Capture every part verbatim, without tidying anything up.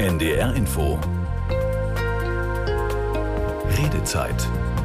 N D R Info. Redezeit.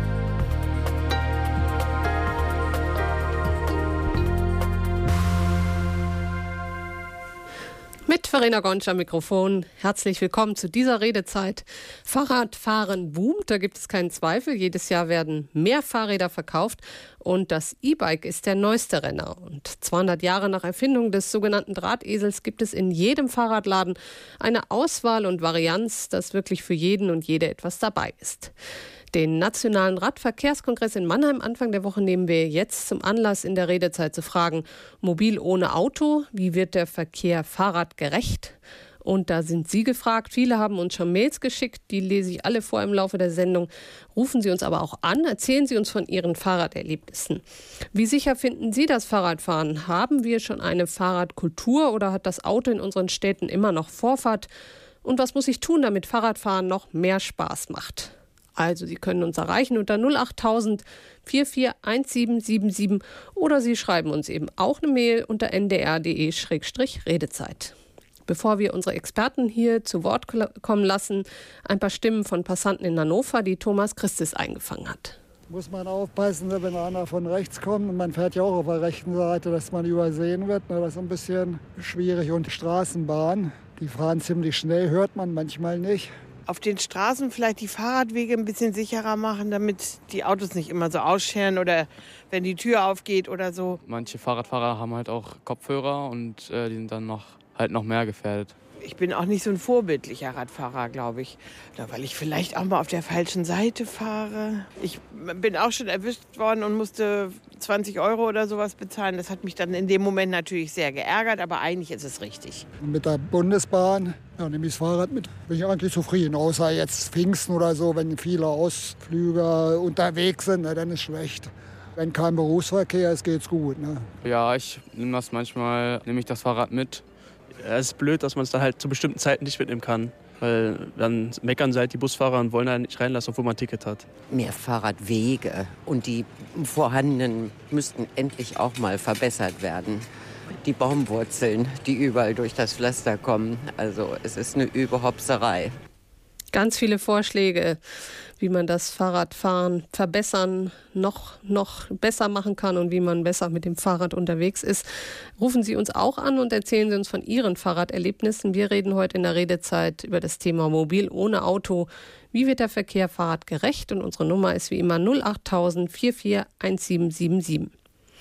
Mit Verena Gonsch am Mikrofon. Herzlich willkommen zu dieser Redezeit. Fahrradfahren boomt, da gibt es keinen Zweifel. Jedes Jahr werden mehr Fahrräder verkauft und das E-Bike ist der neueste Renner. Und zweihundert Jahre nach Erfindung des sogenannten Drahtesels gibt es in jedem Fahrradladen eine Auswahl und Varianz, dass wirklich für jeden und jede etwas dabei ist. Den Nationalen Radverkehrskongress in Mannheim Anfang der Woche nehmen wir jetzt zum Anlass, in der Redezeit zu fragen: Mobil ohne Auto, wie wird der Verkehr fahrradgerecht? Und da sind Sie gefragt. Viele haben uns schon Mails geschickt, die lese ich alle vor im Laufe der Sendung. Rufen Sie uns aber auch an, erzählen Sie uns von Ihren Fahrraderlebnissen. Wie sicher finden Sie das Fahrradfahren? Haben wir schon eine Fahrradkultur oder hat das Auto in unseren Städten immer noch Vorfahrt? Und was muss ich tun, damit Fahrradfahren noch mehr Spaß macht? Also Sie können uns erreichen unter null acht tausend vier vier eins sieben sieben sieben oder Sie schreiben uns eben auch eine Mail unter n d r punkt d e Schrägstrich Redezeit. Bevor wir unsere Experten hier zu Wort kommen lassen, ein paar Stimmen von Passanten in Hannover, die Thomas Christis eingefangen hat. Muss man aufpassen, wenn einer von rechts kommt und man fährt ja auch auf der rechten Seite, dass man übersehen wird. Das ist ein bisschen schwierig. Und Straßenbahn, die fahren ziemlich schnell, hört man manchmal nicht. Auf den Straßen vielleicht die Fahrradwege ein bisschen sicherer machen, damit die Autos nicht immer so ausscheren oder wenn die Tür aufgeht oder so. Manche Fahrradfahrer haben halt auch Kopfhörer und äh, die sind dann noch, halt noch mehr gefährdet. Ich bin auch nicht so ein vorbildlicher Radfahrer, glaube ich. Oder weil ich vielleicht auch mal auf der falschen Seite fahre. Ich bin auch schon erwischt worden und musste zwanzig Euro oder sowas bezahlen. Das hat mich dann in dem Moment natürlich sehr geärgert, aber eigentlich ist es richtig. Mit der Bundesbahn, ja, nehme ich das Fahrrad mit, bin ich eigentlich zufrieden. Außer jetzt Pfingsten oder so, wenn viele Ausflüger unterwegs sind, na, dann ist schlecht. Wenn kein Berufsverkehr ist, geht's gut. Ne? Ja, ich nehme das manchmal, nehme ich das Fahrrad mit. Es ist blöd, dass man es dann halt zu bestimmten Zeiten nicht mitnehmen kann. Weil dann meckern sie halt die Busfahrer und wollen einen nicht reinlassen, obwohl man ein Ticket hat. Mehr Fahrradwege und die vorhandenen müssten endlich auch mal verbessert werden. Die Baumwurzeln, die überall durch das Pflaster kommen, also es ist eine Überhopserei. Ganz viele Vorschläge, wie man das Fahrradfahren verbessern, noch, noch besser machen kann und wie man besser mit dem Fahrrad unterwegs ist. Rufen Sie uns auch an und erzählen Sie uns von Ihren Fahrraderlebnissen. Wir reden heute in der Redezeit über das Thema Mobil ohne Auto. Wie wird der Verkehr fahrradgerecht? Und unsere Nummer ist wie immer null acht tausend vier vier eins sieben sieben sieben.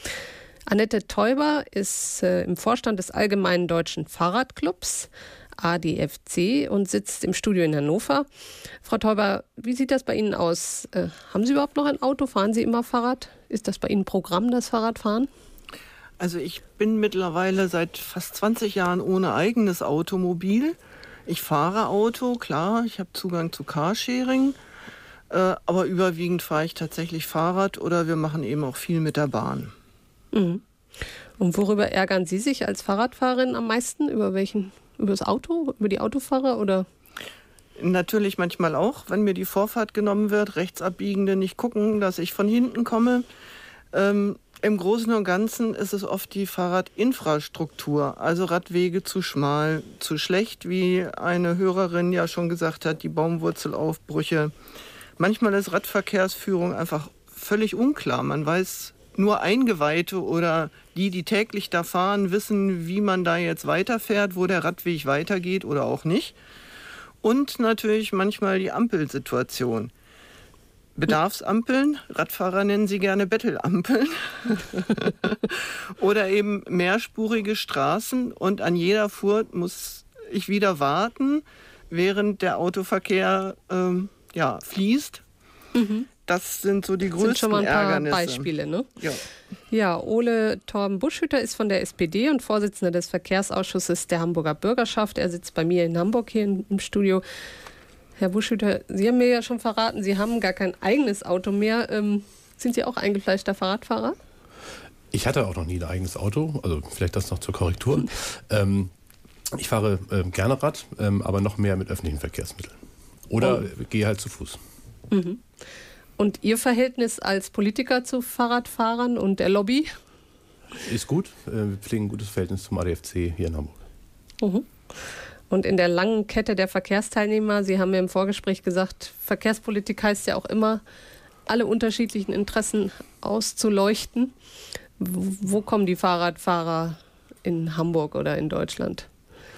Annette Teuber ist äh, im Vorstand des Allgemeinen Deutschen Fahrradclubs A D F C und sitzt im Studio in Hannover. Frau Teuber, wie sieht das bei Ihnen aus? Äh, haben Sie überhaupt noch ein Auto? Fahren Sie immer Fahrrad? Ist das bei Ihnen Programm, das Fahrradfahren? Also ich bin mittlerweile seit fast zwanzig Jahren ohne eigenes Automobil. Ich fahre Auto, klar, ich habe Zugang zu Carsharing, äh, aber überwiegend fahre ich tatsächlich Fahrrad oder wir machen eben auch viel mit der Bahn. Mhm. Und worüber ärgern Sie sich als Fahrradfahrerin am meisten? Über welchen? Über das Auto? Über die Autofahrer? Oder? Natürlich manchmal auch, wenn mir die Vorfahrt genommen wird, Rechtsabbiegende nicht gucken, dass ich von hinten komme. Ähm, Im Großen und Ganzen ist es oft die Fahrradinfrastruktur, also Radwege zu schmal, zu schlecht, wie eine Hörerin ja schon gesagt hat, die Baumwurzelaufbrüche. Manchmal ist Radverkehrsführung einfach völlig unklar. Man weiß, nur Eingeweihte oder die, die täglich da fahren, wissen, wie man da jetzt weiterfährt, wo der Radweg weitergeht oder auch nicht. Und natürlich manchmal die Ampelsituation. Bedarfsampeln, Radfahrer nennen sie gerne Bettelampeln. Oder eben mehrspurige Straßen und an jeder Furt muss ich wieder warten, während der Autoverkehr ähm, ja, fließt. Mhm. Das sind so die größten Ärgernisse. Das sind schon mal ein paar Ärgernisse. Beispiele, ne? Ja. Ja, Ole Torben-Buschhütter ist von der S P D und Vorsitzender des Verkehrsausschusses der Hamburger Bürgerschaft. Er sitzt bei mir in Hamburg hier im Studio. Herr Buschhütter, Sie haben mir ja schon verraten, Sie haben gar kein eigenes Auto mehr. Ähm, sind Sie auch eingefleischter Fahrradfahrer? Ich hatte auch noch nie ein eigenes Auto, also vielleicht das noch zur Korrektur. Mhm. Ähm, ich fahre äh, gerne Rad, ähm, aber noch mehr mit öffentlichen Verkehrsmitteln. Oder oh. gehe halt zu Fuß. Mhm. Und Ihr Verhältnis als Politiker zu Fahrradfahrern und der Lobby? Ist gut. Wir pflegen ein gutes Verhältnis zum A D F C hier in Hamburg. Mhm. Und in der langen Kette der Verkehrsteilnehmer, Sie haben ja im Vorgespräch gesagt, Verkehrspolitik heißt ja auch immer, alle unterschiedlichen Interessen auszuleuchten. Wo kommen die Fahrradfahrer in Hamburg oder in Deutschland?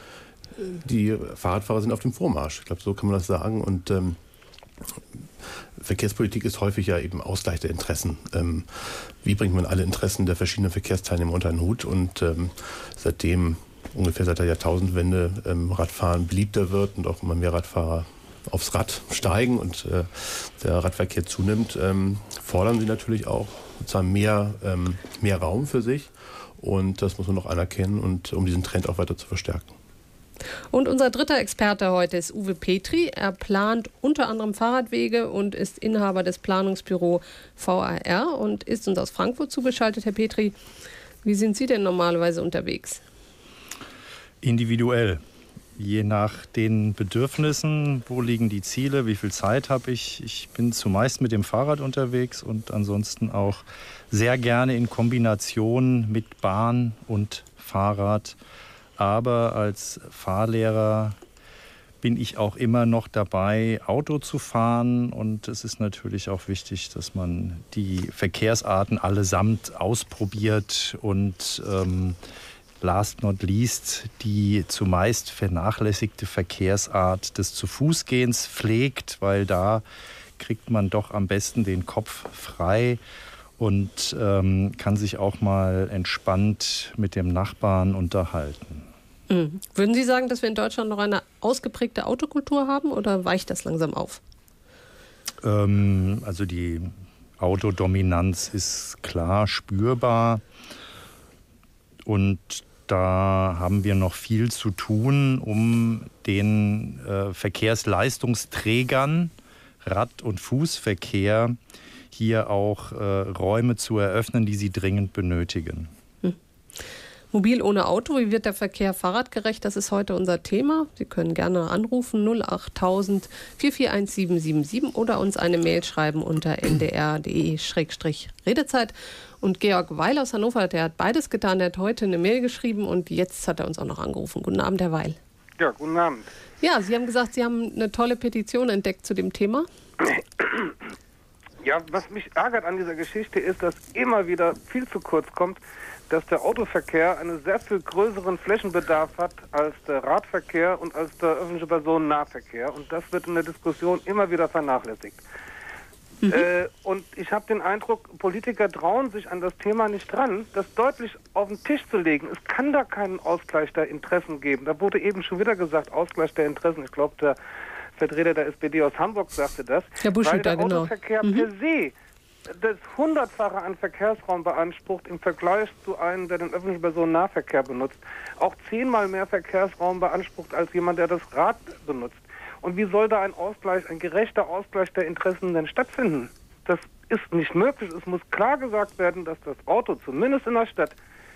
Die Fahrradfahrer sind auf dem Vormarsch. Ich glaube, so kann man das sagen. Und ähm, Verkehrspolitik ist häufig ja eben Ausgleich der Interessen. Ähm, wie bringt man alle Interessen der verschiedenen Verkehrsteilnehmer unter einen Hut? Und ähm, seitdem, ungefähr seit der Jahrtausendwende, ähm, Radfahren beliebter wird und auch immer mehr Radfahrer aufs Rad steigen und äh, der Radverkehr zunimmt, ähm, fordern sie natürlich auch sozusagen mehr, ähm, mehr Raum für sich. Und das muss man noch anerkennen, und um diesen Trend auch weiter zu verstärken. Und unser dritter Experte heute ist Uwe Petri. Er plant unter anderem Fahrradwege und ist Inhaber des Planungsbüro V A R und ist uns aus Frankfurt zugeschaltet. Herr Petri, wie sind Sie denn normalerweise unterwegs? Individuell. Je nach den Bedürfnissen, wo liegen die Ziele, wie viel Zeit habe ich. Ich bin zumeist mit dem Fahrrad unterwegs und ansonsten auch sehr gerne in Kombination mit Bahn und Fahrrad. Aber als Fahrlehrer bin ich auch immer noch dabei, Auto zu fahren. Und es ist natürlich auch wichtig, dass man die Verkehrsarten allesamt ausprobiert und ähm, last not least die zumeist vernachlässigte Verkehrsart des Zu-Fuß-Gehens pflegt, weil da kriegt man doch am besten den Kopf frei und ähm, kann sich auch mal entspannt mit dem Nachbarn unterhalten. Mhm. Würden Sie sagen, dass wir in Deutschland noch eine ausgeprägte Autokultur haben, oder weicht das langsam auf? Ähm, also die Autodominanz ist klar spürbar. Und da haben wir noch viel zu tun, um den äh, Verkehrsleistungsträgern, Rad- und Fußverkehr, hier auch äh, Räume zu eröffnen, die sie dringend benötigen. Hm. Mobil ohne Auto, wie wird der Verkehr fahrradgerecht? Das ist heute unser Thema. Sie können gerne anrufen null acht tausend vier vier eins sieben sieben sieben oder uns eine Mail schreiben unter n d r punkt d e Schrägstrich Redezeit. Und Georg Weil aus Hannover, der hat beides getan. Der hat heute eine Mail geschrieben und jetzt hat er uns auch noch angerufen. Guten Abend, Herr Weil. Ja, guten Abend. Ja, Sie haben gesagt, Sie haben eine tolle Petition entdeckt zu dem Thema. Ja, was mich ärgert an dieser Geschichte ist, dass immer wieder viel zu kurz kommt, dass der Autoverkehr einen sehr viel größeren Flächenbedarf hat als der Radverkehr und als der öffentliche Personennahverkehr. Und das wird in der Diskussion immer wieder vernachlässigt. Mhm. Äh, und ich habe den Eindruck, Politiker trauen sich an das Thema nicht dran, das deutlich auf den Tisch zu legen. Es kann da keinen Ausgleich der Interessen geben. Da wurde eben schon wieder gesagt, Ausgleich der Interessen. Ich glaube, der Vertreter der S P D aus Hamburg sagte das. Herr Buschütter, weil der genau. Autoverkehr Mhm. per se das Hundertfache an Verkehrsraum beansprucht im Vergleich zu einem, der den öffentlichen Personennahverkehr benutzt. Auch zehnmal mehr Verkehrsraum beansprucht als jemand, der das Rad benutzt. Und wie soll da ein Ausgleich, ein gerechter Ausgleich der Interessen denn stattfinden? Das ist nicht möglich. Es muss klar gesagt werden, dass das Auto, zumindest in der Stadt,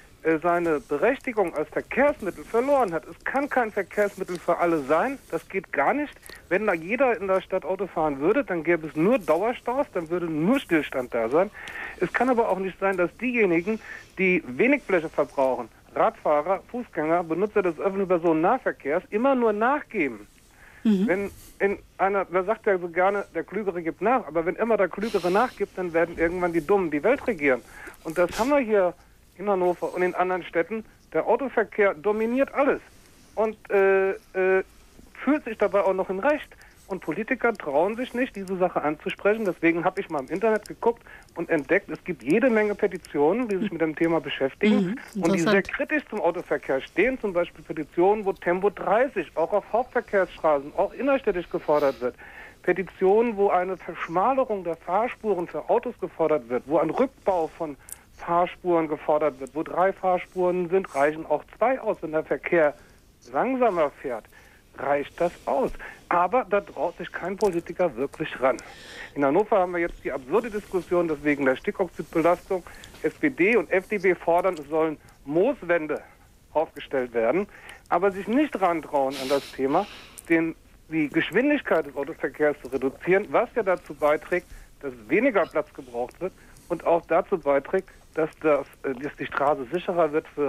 seine Berechtigung als Verkehrsmittel verloren hat. Es kann kein Verkehrsmittel für alle sein. Das geht gar nicht. Wenn da jeder in der Stadt Auto fahren würde, dann gäbe es nur Dauerstaus, dann würde nur Stillstand da sein. Es kann aber auch nicht sein, dass diejenigen, die wenig Fläche verbrauchen, Radfahrer, Fußgänger, Benutzer des öffentlichen Personennahverkehrs, immer nur nachgeben. Mhm. Wenn in einer, wer sagt ja so gerne, der Klügere gibt nach, aber wenn immer der Klügere nachgibt, dann werden irgendwann die Dummen die Welt regieren. Und das haben wir hier in Hannover und in anderen Städten. Der Autoverkehr dominiert alles und äh, äh, fühlt sich dabei auch noch in Recht. Und Politiker trauen sich nicht, diese Sache anzusprechen. Deswegen habe ich mal im Internet geguckt und entdeckt, es gibt jede Menge Petitionen, die sich mit dem Thema beschäftigen mhm, und die sehr kritisch zum Autoverkehr stehen. Zum Beispiel Petitionen, wo Tempo dreißig auch auf Hauptverkehrsstraßen, auch innerstädtisch gefordert wird. Petitionen, wo eine Verschmalerung der Fahrspuren für Autos gefordert wird, wo ein Rückbau von Fahrspuren gefordert wird. Wo drei Fahrspuren sind, reichen auch zwei aus. Wenn der Verkehr langsamer fährt, reicht das aus. Aber da traut sich kein Politiker wirklich ran. In Hannover haben wir jetzt die absurde Diskussion, dass wegen der Stickoxidbelastung S P D und F D P fordern, es sollen Mooswände aufgestellt werden, aber sich nicht rantrauen an das Thema, den, die Geschwindigkeit des Autoverkehrs zu reduzieren, was ja dazu beiträgt, dass weniger Platz gebraucht wird und auch dazu beiträgt, dass, das, dass die Straße sicherer wird für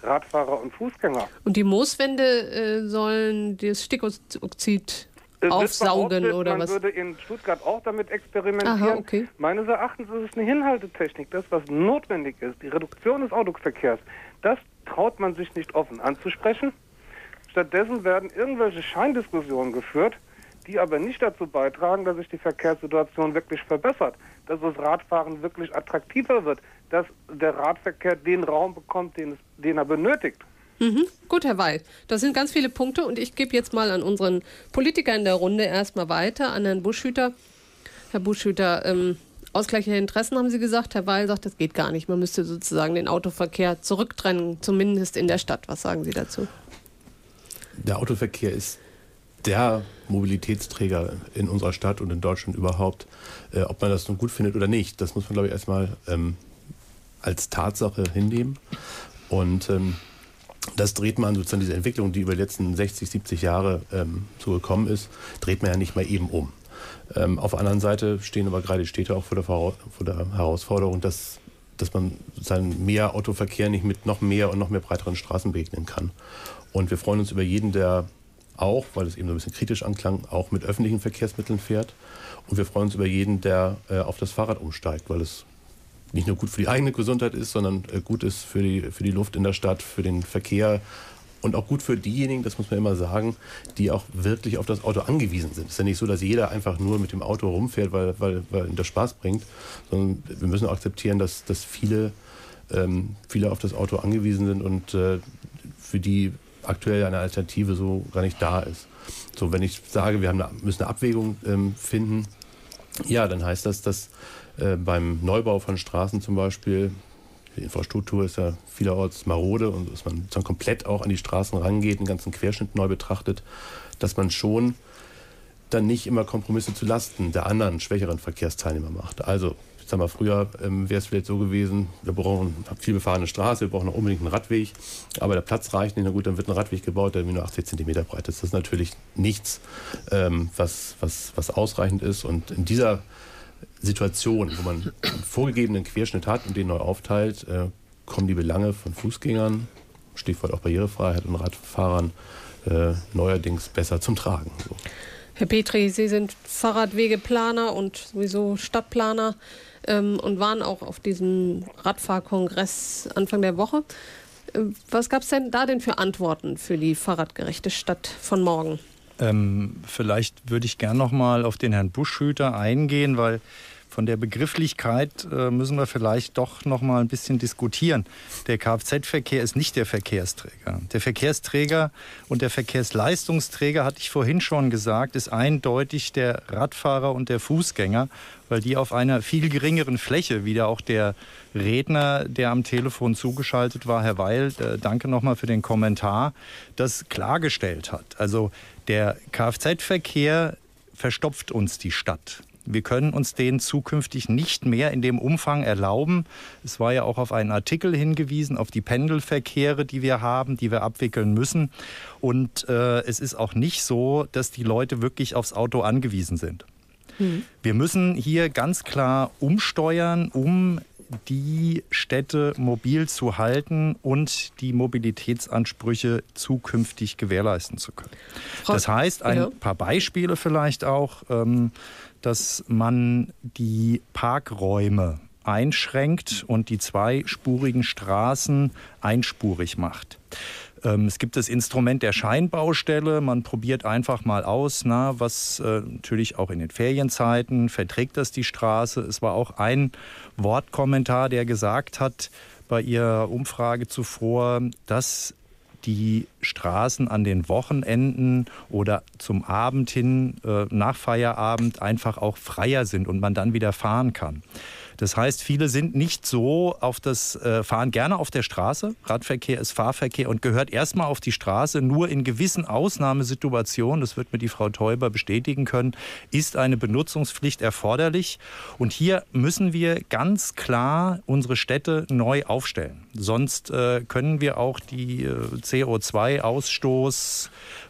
Radfahrer und Fußgänger. Und die Mooswände äh, sollen das Stickoxid aufsaugen oder man was? Man würde in Stuttgart auch damit experimentieren. Aha, okay. Meines Erachtens ist es eine Hinhaltetechnik. Das, was notwendig ist, die Reduktion des Autoverkehrs, das traut man sich nicht offen anzusprechen. Stattdessen werden irgendwelche Scheindiskussionen geführt, die aber nicht dazu beitragen, dass sich die Verkehrssituation wirklich verbessert, dass das Radfahren wirklich attraktiver wird, dass der Radverkehr den Raum bekommt, den, es, den er benötigt. Mhm. Gut, Herr Weil, das sind ganz viele Punkte und ich gebe jetzt mal an unseren Politiker in der Runde erstmal weiter, an Herrn Buschhüter. Herr Buschhüter, ähm, Ausgleich der Interessen haben Sie gesagt. Herr Weil sagt, das geht gar nicht. Man müsste sozusagen den Autoverkehr zurücktrennen, zumindest in der Stadt. Was sagen Sie dazu? Der Autoverkehr ist der Mobilitätsträger in unserer Stadt und in Deutschland überhaupt. Äh, ob man das nun gut findet oder nicht, das muss man, glaube ich, erstmal ähm, als Tatsache hinnehmen. Und ähm, das dreht man sozusagen, diese Entwicklung, die über die letzten sechzig, siebzig Jahre ähm, so gekommen ist, dreht man ja nicht mal eben um. Ähm, auf der anderen Seite stehen aber gerade die Städte auch vor der, vor der Herausforderung, dass, dass man sozusagen mehr Autoverkehr nicht mit noch mehr und noch mehr breiteren Straßen begegnen kann. Und wir freuen uns über jeden, der auch, weil es eben so ein bisschen kritisch anklang, auch mit öffentlichen Verkehrsmitteln fährt. Und wir freuen uns über jeden, der äh, auf das Fahrrad umsteigt, weil es nicht nur gut für die eigene Gesundheit ist, sondern äh, gut ist für die, für die Luft in der Stadt, für den Verkehr und auch gut für diejenigen, das muss man immer sagen, die auch wirklich auf das Auto angewiesen sind. Es ist ja nicht so, dass jeder einfach nur mit dem Auto rumfährt, weil, weil, weil ihm das Spaß bringt, sondern wir müssen auch akzeptieren, dass, dass viele, ähm, viele auf das Auto angewiesen sind und äh, für die aktuell eine Alternative so gar nicht da ist. So, wenn ich sage, wir haben eine, müssen eine Abwägung ähm, finden, ja, dann heißt das, dass äh, beim Neubau von Straßen zum Beispiel, die Infrastruktur ist ja vielerorts marode und dass man dann komplett auch an die Straßen rangeht, den ganzen Querschnitt neu betrachtet, dass man schon dann nicht immer Kompromisse zu Lasten der anderen, schwächeren Verkehrsteilnehmer macht. Also, ich sag mal, früher ähm, wäre es vielleicht so gewesen, wir brauchen eine viel befahrene Straße, wir brauchen noch unbedingt einen Radweg, aber der Platz reicht nicht, na gut, dann wird ein Radweg gebaut, der nur achtzig Zentimeter breit ist. Das ist natürlich nichts, ähm, was, was, was ausreichend ist. Und in dieser Situation, wo man einen vorgegebenen Querschnitt hat und den neu aufteilt, äh, kommen die Belange von Fußgängern, Stichwort auch Barrierefreiheit und Radfahrern, äh, neuerdings besser zum Tragen. So. Herr Petri, Sie sind Fahrradwegeplaner und sowieso Stadtplaner ähm, und waren auch auf diesem Radfahrkongress Anfang der Woche. Äh, was gab es denn da denn für Antworten für die fahrradgerechte Stadt von morgen? Ähm, vielleicht würde ich gern noch mal auf den Herrn Buschhüter eingehen, weil von der Begrifflichkeit äh, müssen wir vielleicht doch noch mal ein bisschen diskutieren. Der Kfz-Verkehr ist nicht der Verkehrsträger. Der Verkehrsträger und der Verkehrsleistungsträger, hatte ich vorhin schon gesagt, ist eindeutig der Radfahrer und der Fußgänger, weil die auf einer viel geringeren Fläche, wie da auch der Redner, der am Telefon zugeschaltet war, Herr Weil, äh, danke nochmal für den Kommentar, das klargestellt hat. Also der Kfz-Verkehr verstopft uns die Stadt. Wir können uns den zukünftig nicht mehr in dem Umfang erlauben. Es war ja auch auf einen Artikel hingewiesen, auf die Pendelverkehre, die wir haben, die wir abwickeln müssen. Und äh, es ist auch nicht so, dass die Leute wirklich aufs Auto angewiesen sind. Mhm. Wir müssen hier ganz klar umsteuern, um die Städte mobil zu halten und die Mobilitätsansprüche zukünftig gewährleisten zu können. Das heißt, ein paar Beispiele vielleicht auch, ähm, dass man die Parkräume einschränkt und die zweispurigen Straßen einspurig macht. Ähm, es gibt das Instrument der Scheinbaustelle. Man probiert einfach mal aus, na, was äh, natürlich auch in den Ferienzeiten, verträgt das die Straße. Es war auch ein Wortkommentar, der gesagt hat bei Ihrer Umfrage zuvor, dass die Straßen an den Wochenenden oder zum Abend hin, äh, nach Feierabend einfach auch freier sind und man dann wieder fahren kann. Das heißt, viele sind nicht so auf das äh, Fahren gerne auf der Straße. Radverkehr ist Fahrverkehr und gehört erstmal auf die Straße. Nur in gewissen Ausnahmesituationen, das wird mir die Frau Teuber bestätigen können, ist eine Benutzungspflicht erforderlich. Und hier müssen wir ganz klar unsere Städte neu aufstellen. Sonst äh, können wir auch die äh, C O zwei Ausstoß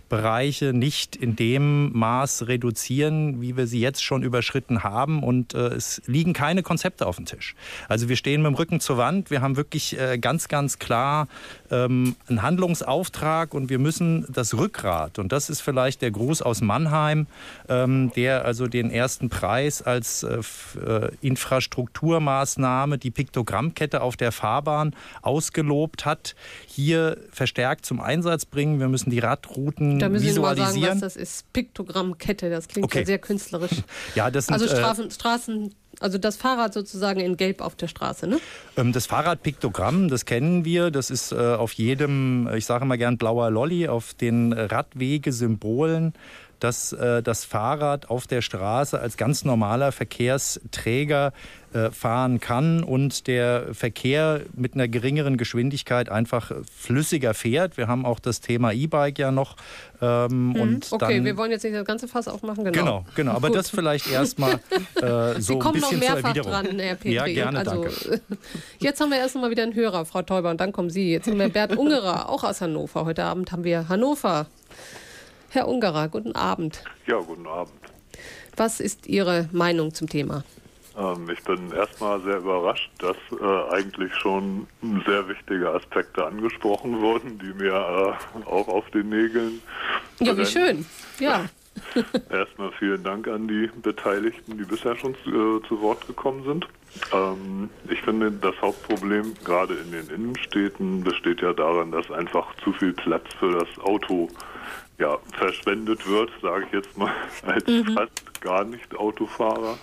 Bereiche nicht in dem Maß reduzieren, wie wir sie jetzt schon überschritten haben. Und äh, es liegen keine Konzepte auf dem Tisch. Also wir stehen mit dem Rücken zur Wand. Wir haben wirklich äh, ganz, ganz klar ähm, einen Handlungsauftrag und wir müssen das Rückgrat, und das ist vielleicht der Gruß aus Mannheim, ähm, der also den ersten Preis als äh, äh, Infrastrukturmaßnahme, die Piktogrammkette auf der Fahrbahn, ausgelobt hat, hier verstärkt zum Einsatz bringen. Wir müssen die Radrouten Da müssen visualisieren. Sie mal sagen, was das ist. Piktogrammkette, das klingt Okay. ja sehr künstlerisch. Ja, das sind, also äh, Straßen, Straßen, also das Fahrrad sozusagen in Gelb auf der Straße, ne? Das Fahrradpiktogramm, das kennen wir. Das ist äh, auf jedem, ich sage immer gern blauer Lolli, auf den Radwegesymbolen, dass äh, das Fahrrad auf der Straße als ganz normaler Verkehrsträger äh, fahren kann und der Verkehr mit einer geringeren Geschwindigkeit einfach flüssiger fährt. Wir haben auch das Thema E-Bike ja noch. Ähm, Mhm. und Okay, dann, wir wollen jetzt nicht das ganze Fass aufmachen. Genau, Genau, genau. Aber Gut. das vielleicht erstmal äh, so Sie ein kommen noch bisschen zur mehrfach Erwiderung. dran, Herr Petri. Ja, gerne, also, danke. Jetzt haben wir erst mal wieder einen Hörer, Frau Teuber, und dann kommen Sie. Jetzt haben wir Bert Ungerer, auch aus Hannover. Heute Abend haben wir Hannover. Herr Ungerer, guten Abend. Ja, guten Abend. Was ist Ihre Meinung zum Thema? Ähm, ich bin erstmal sehr überrascht, dass äh, eigentlich schon sehr wichtige Aspekte angesprochen wurden, die mir äh, auch auf den Nägeln Ja, wie brennen. schön. Ja. Erstmal vielen Dank an die Beteiligten, die bisher schon zu, äh, zu Wort gekommen sind. Ähm, ich finde, das Hauptproblem gerade in den Innenstädten besteht ja darin, dass einfach zu viel Platz für das Auto ja, verschwendet wird, sage ich jetzt mal, als Mhm. fast gar nicht Autofahrer.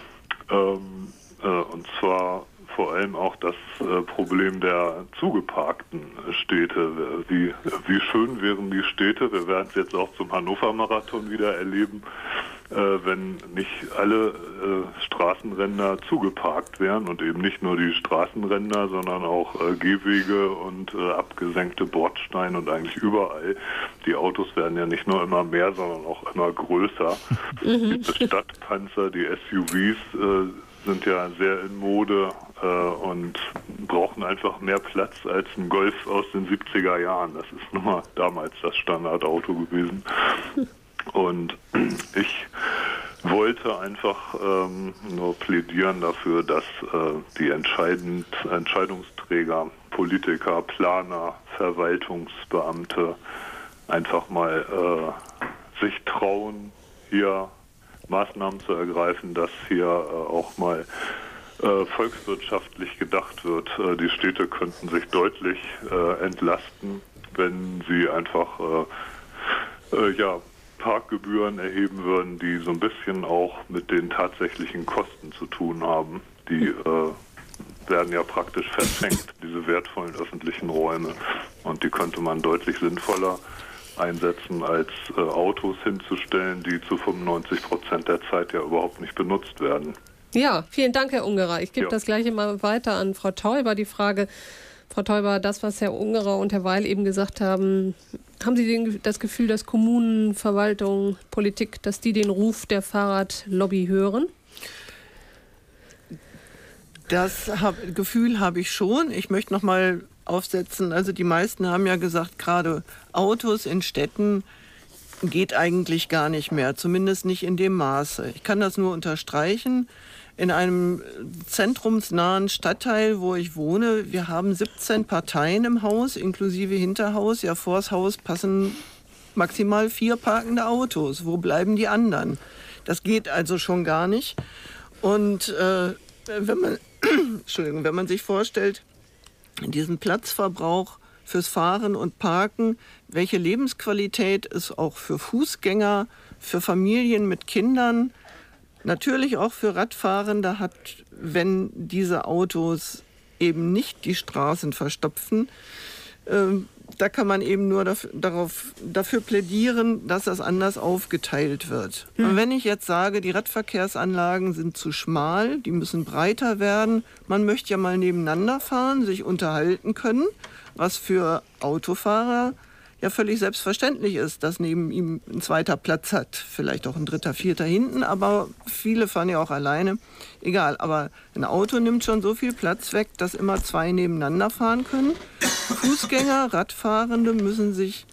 Ähm, äh, und zwar vor allem auch das äh, Problem der zugeparkten Städte. Wie, wie schön wären die Städte, wir werden es jetzt auch zum Hannover-Marathon wieder erleben, äh, wenn nicht alle äh, Straßenränder zugeparkt wären und eben nicht nur die Straßenränder, sondern auch äh, Gehwege und äh, abgesenkte Bordsteine und eigentlich überall. Die Autos werden ja nicht nur immer mehr, sondern auch immer größer. Mhm. Die Stadtpanzer, die S U Vs äh, sind ja sehr in Mode äh, und brauchen einfach mehr Platz als ein Golf aus den siebziger Jahren. Das ist nun mal damals das Standardauto gewesen. Und ich wollte einfach ähm, nur plädieren dafür, dass äh, die entscheidend, Entscheidungsträger, Politiker, Planer, Verwaltungsbeamte einfach mal äh, sich trauen, hier Maßnahmen zu ergreifen, dass hier äh, auch mal äh, volkswirtschaftlich gedacht wird. Äh, die Städte könnten sich deutlich äh, entlasten, wenn sie einfach äh, äh, ja, Parkgebühren erheben würden, die so ein bisschen auch mit den tatsächlichen Kosten zu tun haben. Die äh, werden ja praktisch versenkt, diese wertvollen öffentlichen Räume. Und die könnte man deutlich sinnvoller einsetzen, als äh, Autos hinzustellen, die zu fünfundneunzig Prozent der Zeit ja überhaupt nicht benutzt werden. Ja, vielen Dank, Herr Ungerer. Ich gebe Ja. das gleiche mal weiter an Frau Teuber. Die Frage, Frau Teuber, das, was Herr Ungerer und Herr Weil eben gesagt haben, haben Sie den, das Gefühl, dass Kommunen, Verwaltung, Politik, dass die den Ruf der Fahrradlobby hören? Das hab, Gefühl habe ich schon. Ich möchte noch mal aufsetzen. Also die meisten haben ja gesagt, gerade Autos in Städten geht eigentlich gar nicht mehr, zumindest nicht in dem Maße. Ich kann das nur unterstreichen. In einem zentrumsnahen Stadtteil, wo ich wohne, wir haben siebzehn Parteien im Haus, inklusive Hinterhaus. Ja, vors Haus passen maximal vier parkende Autos. Wo bleiben die anderen? Das geht also schon gar nicht. Und äh, wenn man, Entschuldigung, wenn man sich vorstellt, diesen Platzverbrauch fürs Fahren und Parken, welche Lebensqualität es auch für Fußgänger, für Familien mit Kindern, natürlich auch für Radfahrende hat, wenn diese Autos eben nicht die Straßen verstopfen. Ähm, da kann man eben nur dafür, darauf, dafür plädieren, dass das anders aufgeteilt wird. Hm. Und wenn ich jetzt sage, die Radverkehrsanlagen sind zu schmal, die müssen breiter werden, man möchte ja mal nebeneinander fahren, sich unterhalten können, was für Autofahrer ja völlig selbstverständlich ist, dass neben ihm ein zweiter Platz hat, vielleicht auch ein dritter, vierter hinten, aber viele fahren ja auch alleine. Egal, aber ein Auto nimmt schon so viel Platz weg, dass immer zwei nebeneinander fahren können. Fußgänger, Radfahrende müssen sich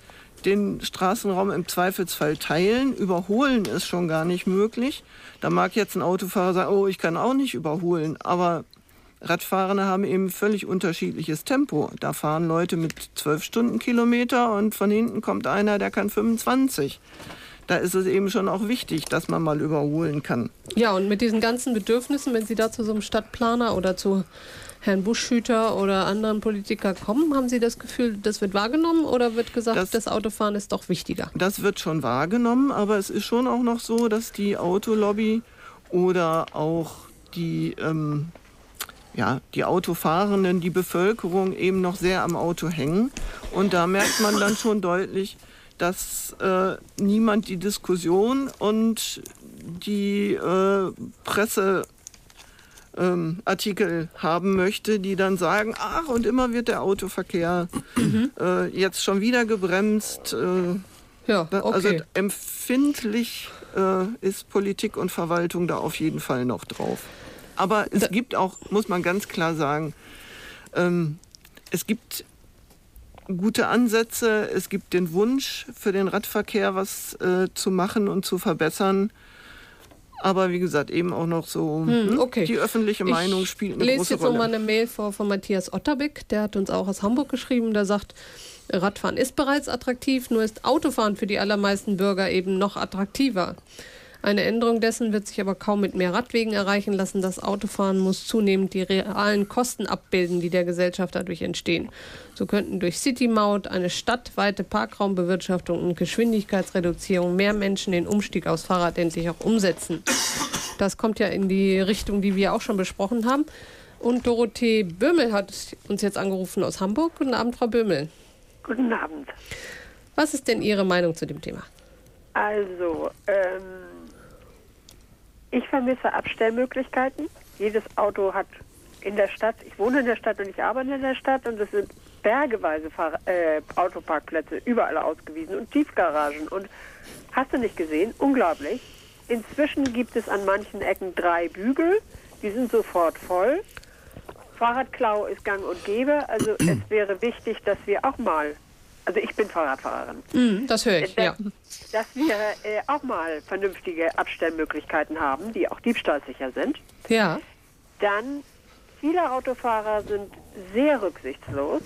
den Straßenraum im Zweifelsfall teilen. Überholen ist schon gar nicht möglich. Da mag jetzt ein Autofahrer sagen, oh, ich kann auch nicht überholen. Aber Radfahrende haben eben völlig unterschiedliches Tempo. Da fahren Leute mit zwölf Stundenkilometer und von hinten kommt einer, der kann fünfundzwanzig. Da ist es eben schon auch wichtig, dass man mal überholen kann. Ja, und mit diesen ganzen Bedürfnissen, wenn Sie da zu so einem Stadtplaner oder zu Herrn Buschhüter oder anderen Politikern kommen, haben Sie das Gefühl, das wird wahrgenommen oder wird gesagt, das, das Autofahren ist doch wichtiger? Das wird schon wahrgenommen, aber es ist schon auch noch so, dass die Autolobby oder auch die, ähm, ja, die Autofahrenden, die Bevölkerung eben noch sehr am Auto hängen. Und da merkt man dann schon deutlich, dass äh, niemand die Diskussion und die äh, Presse Ähm, Artikel haben möchte, die dann sagen, ach, und immer wird der Autoverkehr mhm. äh, jetzt schon wieder gebremst. Äh, ja, okay. Also empfindlich äh, ist Politik und Verwaltung da auf jeden Fall noch drauf. Aber es da gibt auch, muss man ganz klar sagen, ähm, es gibt gute Ansätze, es gibt den Wunsch für den Radverkehr was äh, zu machen und zu verbessern. Aber wie gesagt, eben auch noch so, hm, okay. die öffentliche Meinung ich spielt eine große Rolle. Ich lese jetzt nochmal eine Mail vor von Matthias Otterbeck, der hat uns auch aus Hamburg geschrieben, der sagt, Radfahren ist bereits attraktiv, nur ist Autofahren für die allermeisten Bürger eben noch attraktiver. Eine Änderung dessen wird sich aber kaum mit mehr Radwegen erreichen lassen. Das Autofahren muss zunehmend die realen Kosten abbilden, die der Gesellschaft dadurch entstehen. So könnten durch City-Maut, eine stadtweite Parkraumbewirtschaftung und Geschwindigkeitsreduzierung mehr Menschen den Umstieg aufs Fahrrad endlich auch umsetzen. Das kommt ja in die Richtung, die wir auch schon besprochen haben. Und Dorothee Böhmel hat uns jetzt angerufen aus Hamburg. Guten Abend, Frau Böhmel. Guten Abend. Was ist denn Ihre Meinung zu dem Thema? Also, ähm, ich vermisse Abstellmöglichkeiten. Jedes Auto hat in der Stadt, ich wohne in der Stadt und ich arbeite in der Stadt und es sind bergeweise Fahr- äh, Autoparkplätze überall ausgewiesen und Tiefgaragen. Und hast du nicht gesehen? Unglaublich. Inzwischen gibt es an manchen Ecken drei Bügel, die sind sofort voll. Fahrradklau ist gang und gäbe. Also es wäre wichtig, dass wir auch mal, also ich bin Fahrradfahrerin. Mm, das höre ich, dass, ja. Dass wir äh, auch mal vernünftige Abstellmöglichkeiten haben, die auch diebstahlsicher sind. Ja. Dann, viele Autofahrer sind sehr rücksichtslos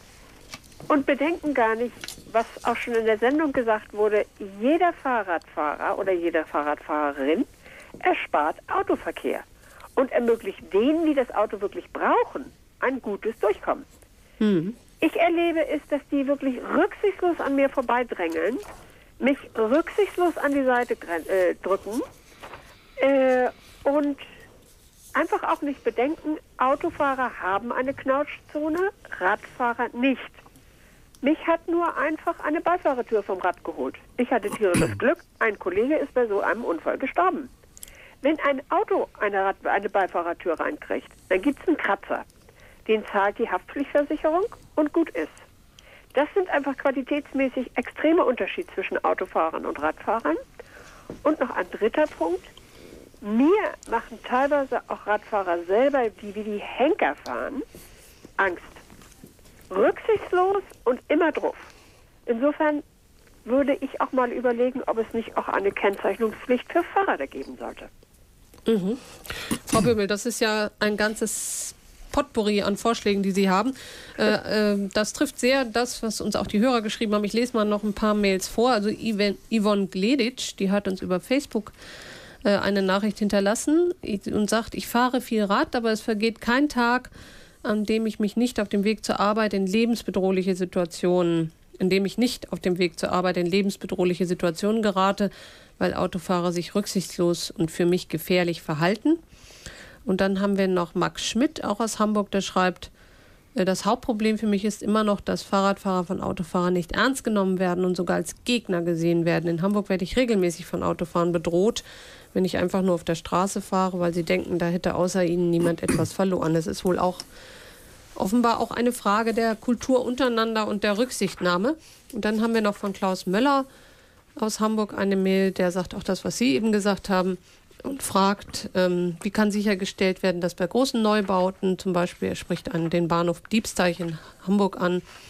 und bedenken gar nicht, was auch schon in der Sendung gesagt wurde, jeder Fahrradfahrer oder jede Fahrradfahrerin erspart Autoverkehr und ermöglicht denen, die das Auto wirklich brauchen, ein gutes Durchkommen. Mhm. Ich erlebe es, dass die wirklich rücksichtslos an mir vorbeidrängeln, mich rücksichtslos an die Seite äh, drücken äh, und einfach auch nicht bedenken, Autofahrer haben eine Knautschzone, Radfahrer nicht. Mich hat nur einfach eine Beifahrertür vom Rad geholt. Ich hatte tierisches Glück, ein Kollege ist bei so einem Unfall gestorben. Wenn ein Auto eine, Rad- eine Beifahrertür reinkriegt, dann gibt es einen Kratzer. Den zahlt die Haftpflichtversicherung und gut ist. Das sind einfach qualitätsmäßig extreme Unterschiede zwischen Autofahrern und Radfahrern. Und noch ein dritter Punkt. Mir machen teilweise auch Radfahrer selber, die wie die Henker fahren, Angst. Rücksichtslos und immer drauf. Insofern würde ich auch mal überlegen, ob es nicht auch eine Kennzeichnungspflicht für Fahrräder geben sollte. Mhm. Frau Böhmel, das ist ja ein ganzes Potpourri an Vorschlägen, die Sie haben. Äh, äh, das trifft sehr das, was uns auch die Hörer geschrieben haben. Ich lese mal noch ein paar Mails vor. Also Yvonne Gleditsch, die hat uns über Facebook äh, eine Nachricht hinterlassen und sagt, ich fahre viel Rad, aber es vergeht kein Tag, an dem ich mich nicht auf dem Weg zur Arbeit in lebensbedrohliche Situationen, in dem ich nicht auf dem Weg zur Arbeit in lebensbedrohliche Situationen gerate, weil Autofahrer sich rücksichtslos und für mich gefährlich verhalten. Und dann haben wir noch Max Schmidt, auch aus Hamburg, der schreibt, das Hauptproblem für mich ist immer noch, dass Fahrradfahrer von Autofahrern nicht ernst genommen werden und sogar als Gegner gesehen werden. In Hamburg werde ich regelmäßig von Autofahrern bedroht, wenn ich einfach nur auf der Straße fahre, weil sie denken, da hätte außer ihnen niemand etwas verloren. Das ist wohl auch offenbar auch eine Frage der Kultur untereinander und der Rücksichtnahme. Und dann haben wir noch von Klaus Möller aus Hamburg eine Mail, der sagt auch das, was Sie eben gesagt haben, und fragt, ähm, wie kann sichergestellt werden, dass bei großen Neubauten, zum Beispiel, er spricht an den Bahnhof Diebsteich in Hamburg an,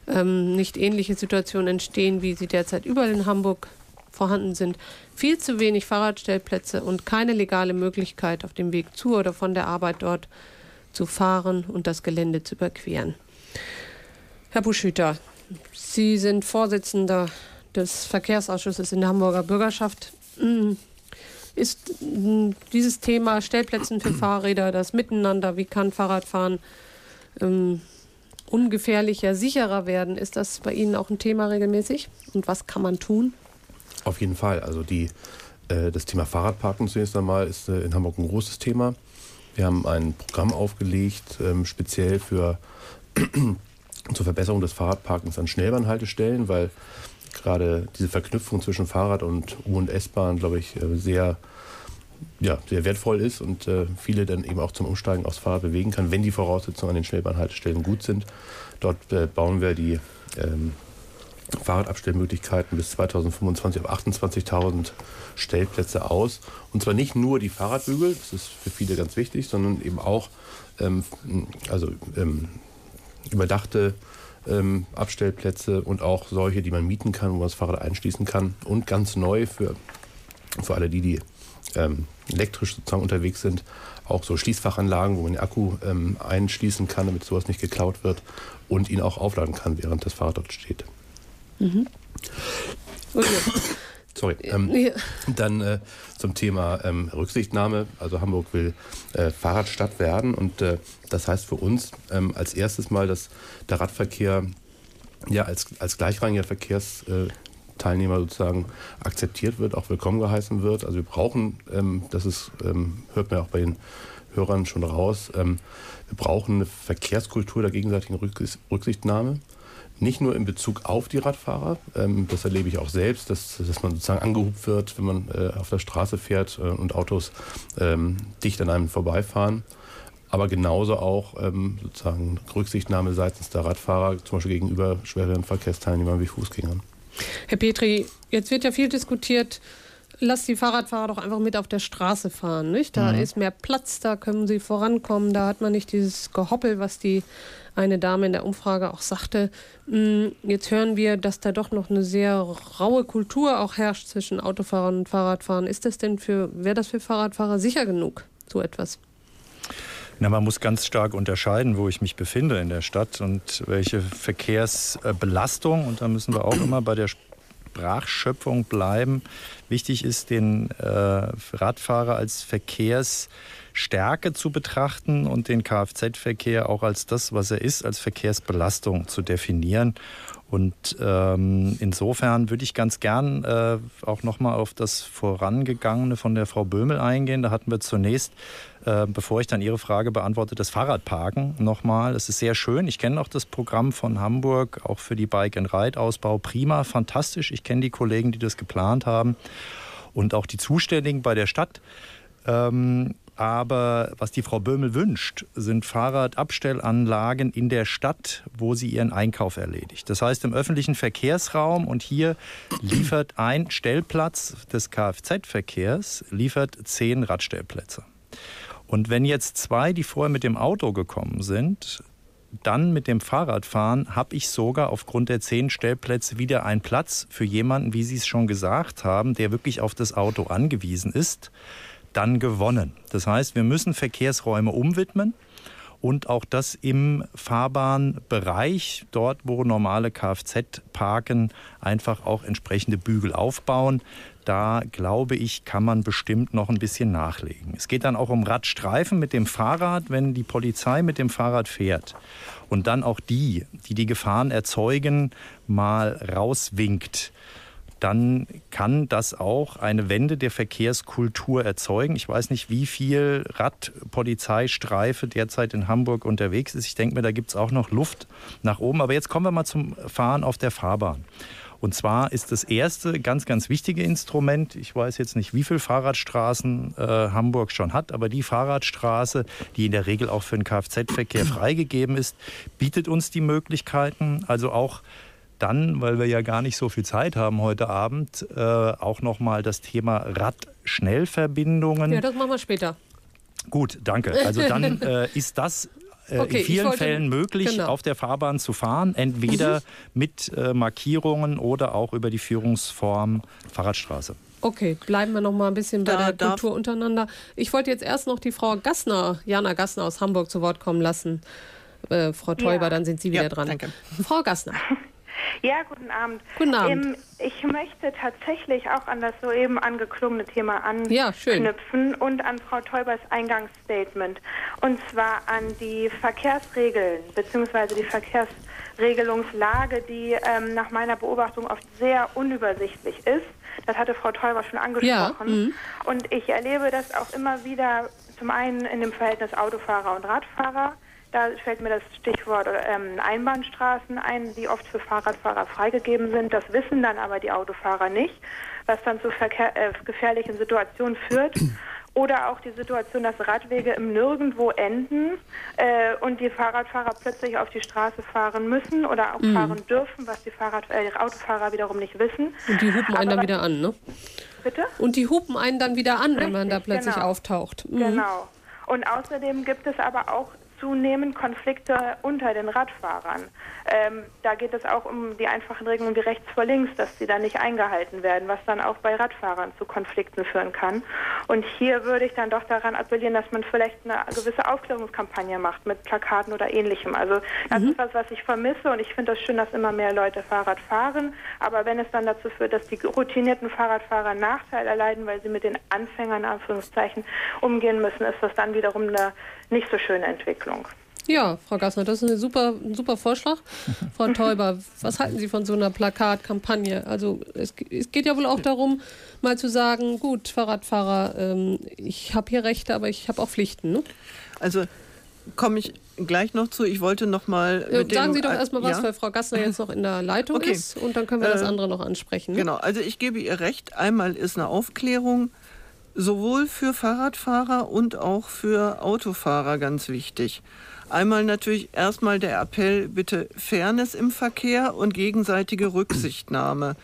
ähm, nicht ähnliche Situationen entstehen, wie sie derzeit überall in Hamburg vorhanden sind. Viel zu wenig Fahrradstellplätze und keine legale Möglichkeit, auf dem Weg zu oder von der Arbeit dort zu fahren und das Gelände zu überqueren. Herr Buschhüter, Sie sind Vorsitzender des Verkehrsausschusses in der Hamburger Bürgerschaft. Ist dieses Thema Stellplätzen für Fahrräder, das Miteinander, wie kann Fahrradfahren ähm, ungefährlicher, sicherer werden, ist das bei Ihnen auch ein Thema regelmäßig? Und was kann man tun? Auf jeden Fall. Also die, äh, das Thema Fahrradparken zunächst einmal ist äh, in Hamburg ein großes Thema. Wir haben ein Programm aufgelegt, ähm, speziell für zur Verbesserung des Fahrradparkens an Schnellbahnhaltestellen, weil gerade diese Verknüpfung zwischen Fahrrad und U- und S-Bahn, glaube ich, sehr, ja, sehr wertvoll ist und äh, viele dann eben auch zum Umsteigen aufs Fahrrad bewegen kann, wenn die Voraussetzungen an den Schnellbahnhaltestellen gut sind. Dort äh, bauen wir die ähm, Fahrradabstellmöglichkeiten bis zweitausendfünfundzwanzig auf achtundzwanzigtausend Stellplätze aus. Und zwar nicht nur die Fahrradbügel, das ist für viele ganz wichtig, sondern eben auch ähm, also, ähm, überdachte ähm, Abstellplätze und auch solche, die man mieten kann, wo man das Fahrrad einschließen kann. Und ganz neu für, für alle die, die ähm, elektrisch sozusagen unterwegs sind, auch so Schließfachanlagen, wo man den Akku ähm, einschließen kann, damit sowas nicht geklaut wird und ihn auch aufladen kann, während das Fahrrad dort steht. Mhm. Okay. Sorry. Ähm, ja. Dann äh, zum Thema ähm, Rücksichtnahme. Also Hamburg will äh, Fahrradstadt werden und äh, das heißt für uns ähm, als erstes mal, dass der Radverkehr ja als, als gleichrangiger Verkehrsteilnehmer sozusagen akzeptiert wird, auch willkommen geheißen wird. Also wir brauchen, ähm, das ist, ähm, hört man auch bei den Hörern schon raus, ähm, wir brauchen eine Verkehrskultur der gegenseitigen Rücksichtnahme. Nicht nur in Bezug auf die Radfahrer, ähm, das erlebe ich auch selbst, dass, dass man sozusagen angehupt wird, wenn man äh, auf der Straße fährt äh, und Autos ähm, dicht an einem vorbeifahren. Aber genauso auch ähm, sozusagen Rücksichtnahme seitens der Radfahrer, zum Beispiel gegenüber schwereren Verkehrsteilnehmern wie Fußgängern. Herr Petri, jetzt wird ja viel diskutiert, lass die Fahrradfahrer doch einfach mit auf der Straße fahren, nicht? Da mhm. ist mehr Platz, da können sie vorankommen, da hat man nicht dieses Gehoppel, was die eine Dame in der Umfrage auch sagte. Jetzt hören wir, dass da doch noch eine sehr raue Kultur auch herrscht zwischen Autofahrern und Fahrradfahrern. Ist das denn für, wäre das für Fahrradfahrer sicher genug, so etwas? Na, man muss ganz stark unterscheiden, wo ich mich befinde in der Stadt und welche Verkehrsbelastung. Und da müssen wir auch immer bei der Sprachschöpfung bleiben. Wichtig ist, den äh, Radfahrer als Verkehrsstärke zu betrachten und den Kfz-Verkehr auch als das, was er ist, als Verkehrsbelastung zu definieren. Und ähm, insofern würde ich ganz gern äh, auch nochmal auf das Vorangegangene von der Frau Böhmel eingehen. Da hatten wir zunächst, äh, bevor ich dann Ihre Frage beantworte, das Fahrradparken nochmal. Es ist sehr schön. Ich kenne auch das Programm von Hamburg, auch für die Bike-and-Ride-Ausbau. Prima, fantastisch. Ich kenne die Kollegen, die das geplant haben und auch die Zuständigen bei der Stadt. Ähm, Aber was die Frau Böhmel wünscht, sind Fahrradabstellanlagen in der Stadt, wo sie ihren Einkauf erledigt. Das heißt im öffentlichen Verkehrsraum, und hier liefert ein Stellplatz des Kfz-Verkehrs liefert zehn Radstellplätze. Und wenn jetzt zwei, die vorher mit dem Auto gekommen sind, dann mit dem Fahrrad fahren, habe ich sogar aufgrund der zehn Stellplätze wieder einen Platz für jemanden, wie Sie es schon gesagt haben, der wirklich auf das Auto angewiesen ist, dann gewonnen. Das heißt, wir müssen Verkehrsräume umwidmen und auch das im Fahrbahnbereich, dort wo normale Kfz parken, einfach auch entsprechende Bügel aufbauen. Da, glaube ich, kann man bestimmt noch ein bisschen nachlegen. Es geht dann auch um Radstreifen mit dem Fahrrad, wenn die Polizei mit dem Fahrrad fährt und dann auch die, die die Gefahren erzeugen, mal rauswinkt. Dann kann das auch eine Wende der Verkehrskultur erzeugen. Ich weiß nicht, wie viel Radpolizeistreife derzeit in Hamburg unterwegs ist. Ich denke mir, da gibt es auch noch Luft nach oben. Aber jetzt kommen wir mal zum Fahren auf der Fahrbahn. Und zwar ist das erste ganz, ganz wichtige Instrument, ich weiß jetzt nicht, wie viele Fahrradstraßen äh, Hamburg schon hat, aber die Fahrradstraße, die in der Regel auch für den Kfz-Verkehr freigegeben ist, bietet uns die Möglichkeiten, also auch dann, weil wir ja gar nicht so viel Zeit haben heute Abend, äh, auch nochmal das Thema Radschnellverbindungen. Ja, das machen wir später. Gut, danke. Also dann äh, ist das äh, Okay, in ich vielen wollte- Fällen möglich, genau. auf der Fahrbahn zu fahren, entweder Mhm. mit äh, Markierungen oder auch über die Führungsform Fahrradstraße. Okay, bleiben wir noch mal ein bisschen bei Da der darf- Kultur untereinander. Ich wollte jetzt erst noch die Frau Gassner, Jana Gassner aus Hamburg, zu Wort kommen lassen. Äh, Frau Teuber, Ja. dann sind Sie wieder Ja, dran. danke. Frau Gassner. Ja, guten Abend. Guten Abend. Ähm, ich möchte tatsächlich auch an das soeben angeklungene Thema Ja, schön. anknüpfen und an Frau Teubers Eingangsstatement. Und zwar an die Verkehrsregeln bzw. die Verkehrsregelungslage, die ähm, nach meiner Beobachtung oft sehr unübersichtlich ist. Das hatte Frau Teuber schon angesprochen. Ja, mhm. Und ich erlebe das auch immer wieder, zum einen in dem Verhältnis Autofahrer und Radfahrer. Da fällt mir das Stichwort ähm, Einbahnstraßen ein, die oft für Fahrradfahrer freigegeben sind. Das wissen dann aber die Autofahrer nicht, was dann zu Verkehr, äh, gefährlichen Situationen führt. Oder auch die Situation, dass Radwege im Nirgendwo enden äh, und die Fahrradfahrer plötzlich auf die Straße fahren müssen oder auch Mhm. fahren dürfen, was die, Fahrrad, äh, die Autofahrer wiederum nicht wissen. Und die hupen einen Aber dann wieder an, ne? Bitte? Und die hupen einen dann wieder an, wenn man da Richtig, plötzlich genau. auftaucht. Mhm. Genau. Und außerdem gibt es aber auch zunehmend Konflikte unter den Radfahrern. Ähm, da geht es auch um die einfachen Regelungen wie rechts vor links, dass die dann nicht eingehalten werden, was dann auch bei Radfahrern zu Konflikten führen kann. Und hier würde ich dann doch daran appellieren, dass man vielleicht eine gewisse Aufklärungskampagne macht mit Plakaten oder Ähnlichem. Also das Mhm. ist was, was ich vermisse und ich finde das schön, dass immer mehr Leute Fahrrad fahren. Aber wenn es dann dazu führt, dass die routinierten Fahrradfahrer Nachteil erleiden, weil sie mit den Anfängern in Anführungszeichen umgehen müssen, ist das dann wiederum eine nicht so schöne Entwicklung. Ja, Frau Gassner, das ist eine super, ein super Vorschlag. Frau Teuber, was halten Sie von so einer Plakatkampagne? Also es, es geht ja wohl auch darum, mal zu sagen, gut, Fahrradfahrer, ähm, ich habe hier Rechte, aber ich habe auch Pflichten. Ne? Also komme ich gleich noch zu. Ich wollte noch mal Äh, mit Sagen dem, Sie doch erstmal was, ja? weil Frau Gassner jetzt noch in der Leitung Okay. ist und dann können wir das Äh, andere noch ansprechen. Ne? Genau, also ich gebe ihr recht. Einmal ist eine Aufklärung sowohl für Fahrradfahrer und auch für Autofahrer ganz wichtig. Einmal natürlich erstmal der Appell, bitte Fairness im Verkehr und gegenseitige Rücksichtnahme.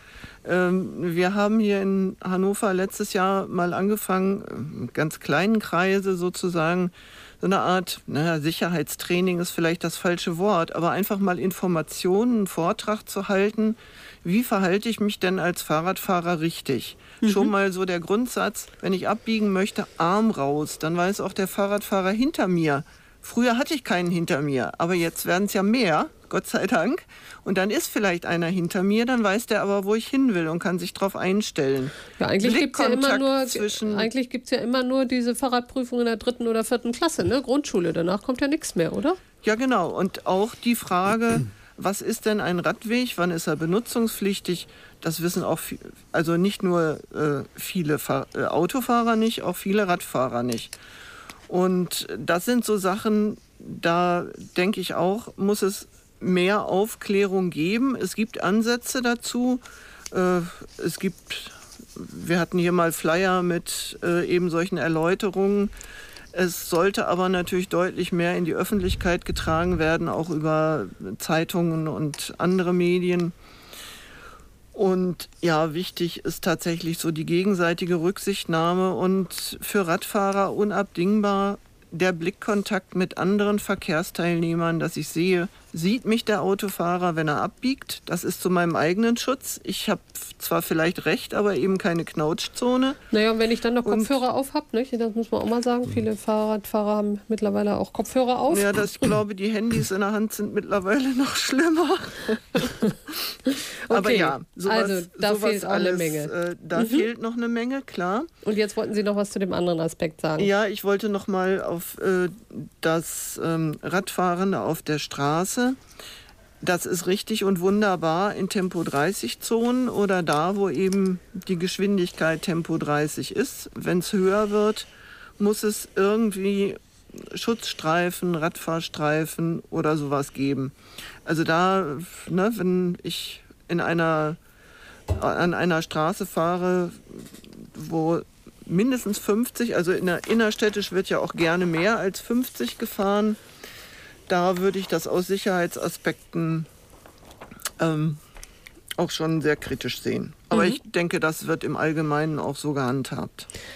Ähm, wir haben hier in Hannover letztes Jahr mal angefangen, in ganz kleinen Kreise sozusagen, so eine Art, naja, Sicherheitstraining ist vielleicht das falsche Wort, aber einfach mal Informationen, einen Vortrag zu halten, wie verhalte ich mich denn als Fahrradfahrer richtig? Mhm. Schon mal so der Grundsatz, wenn ich abbiegen möchte, Arm raus, dann weiß auch der Fahrradfahrer hinter mir. Früher hatte ich keinen hinter mir, aber jetzt werden es ja mehr, Gott sei Dank. Und dann ist vielleicht einer hinter mir, dann weiß der aber, wo ich hin will und kann sich darauf einstellen. Ja, eigentlich gibt es ja, immer nur, zwischen eigentlich gibt's ja immer nur diese Fahrradprüfung in der dritten oder vierten Klasse, ne? Grundschule. Danach kommt ja nichts mehr, oder? Ja, genau. Und auch die Frage, was ist denn ein Radweg, wann ist er benutzungspflichtig, das wissen auch viel, also nicht nur äh, viele Fahr- äh, Autofahrer nicht, auch viele Radfahrer nicht. Und das sind so Sachen, da denke ich auch, muss es mehr Aufklärung geben. Es gibt Ansätze dazu. Äh, es gibt, wir hatten hier mal Flyer mit äh, eben solchen Erläuterungen. Es sollte aber natürlich deutlich mehr in die Öffentlichkeit getragen werden, auch über Zeitungen und andere Medien. Und ja, wichtig ist tatsächlich so die gegenseitige Rücksichtnahme und für Radfahrer unabdingbar der Blickkontakt mit anderen Verkehrsteilnehmern, dass ich sehe, sieht mich der Autofahrer, wenn er abbiegt. Das ist zu meinem eigenen Schutz. Ich habe zwar vielleicht recht, aber eben keine Knautschzone. Naja, und wenn ich dann noch Kopfhörer auf habe, ne? Das muss man auch mal sagen, viele Fahrradfahrer haben mittlerweile auch Kopfhörer auf. Ja, das, ich glaube, die Handys in der Hand sind mittlerweile noch schlimmer. Aber Okay, ja, sowas, also da sowas fehlt auch alles, eine Menge. Äh, da Mhm. fehlt noch eine Menge, klar. Und jetzt wollten Sie noch was zu dem anderen Aspekt sagen. Ja, ich wollte noch mal auf äh, das ähm, Radfahren auf der Straße. Das ist richtig und wunderbar in Tempo dreißig Zonen oder da, wo eben die Geschwindigkeit Tempo dreißig ist. Wenn es höher wird, muss es irgendwie Schutzstreifen, Radfahrstreifen oder sowas geben. Also da, ne, wenn ich in einer, an einer Straße fahre, wo mindestens fünfzig, also in der innerstädtisch wird ja auch gerne mehr als fünfzig gefahren, da würde ich das aus Sicherheitsaspekten ähm, auch schon sehr kritisch sehen. Aber Mhm. ich denke, das wird im Allgemeinen auch so gehandhabt.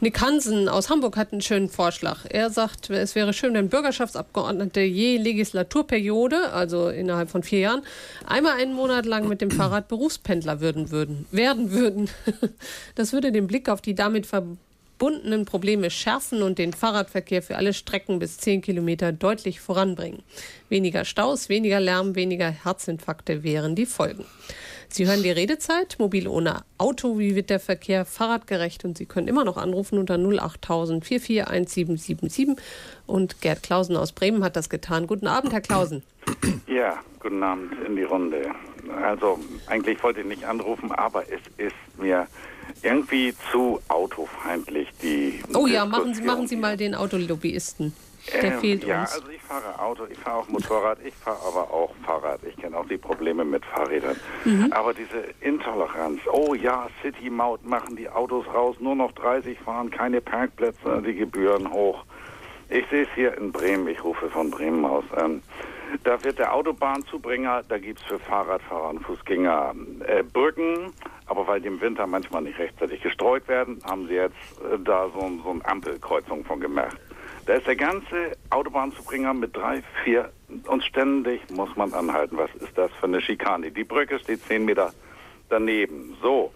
Nick Hansen aus Hamburg hat einen schönen Vorschlag. Er sagt, es wäre schön, wenn Bürgerschaftsabgeordnete je Legislaturperiode, also innerhalb von vier Jahren, einmal einen Monat lang mit dem Fahrrad Berufspendler würden, würden, werden würden. Das würde den Blick auf die damit verbundenen Probleme schärfen und den Fahrradverkehr für alle Strecken bis zehn Kilometer deutlich voranbringen. Weniger Staus, weniger Lärm, weniger Herzinfarkte wären die Folgen. Sie hören die Redezeit, mobil ohne Auto, wie wird der Verkehr fahrradgerecht? Und Sie können immer noch anrufen unter null acht tausend vier vier eins sieben sieben sieben. Und Gerd Klausen aus Bremen hat das getan. Guten Abend, Herr Klausen. Ja, guten Abend in die Runde. Also eigentlich wollte ich nicht anrufen, aber es ist mir irgendwie zu autofeindlich, die Oh ja, machen Sie, machen Sie mal den Autolobbyisten. Der ähm, fehlt ja, uns. also ich fahre Auto, ich fahre auch Motorrad, ich fahre aber auch Fahrrad. Ich kenne auch die Probleme mit Fahrrädern. Mhm. Aber diese Intoleranz, oh ja, City-Maut machen die Autos raus, nur noch dreißig fahren, keine Parkplätze, die Gebühren hoch. Ich sehe es hier in Bremen, ich rufe von Bremen aus an. Da wird der Autobahnzubringer, da gibt es für Fahrradfahrer und Fußgänger äh, Brücken, aber weil die im Winter manchmal nicht rechtzeitig gestreut werden, haben sie jetzt äh, da so, so eine Ampelkreuzung von gemacht. Da ist der ganze Autobahnzubringer mit drei, vier und ständig muss man anhalten. Was ist das für eine Schikane? Die Brücke steht zehn Meter daneben. So,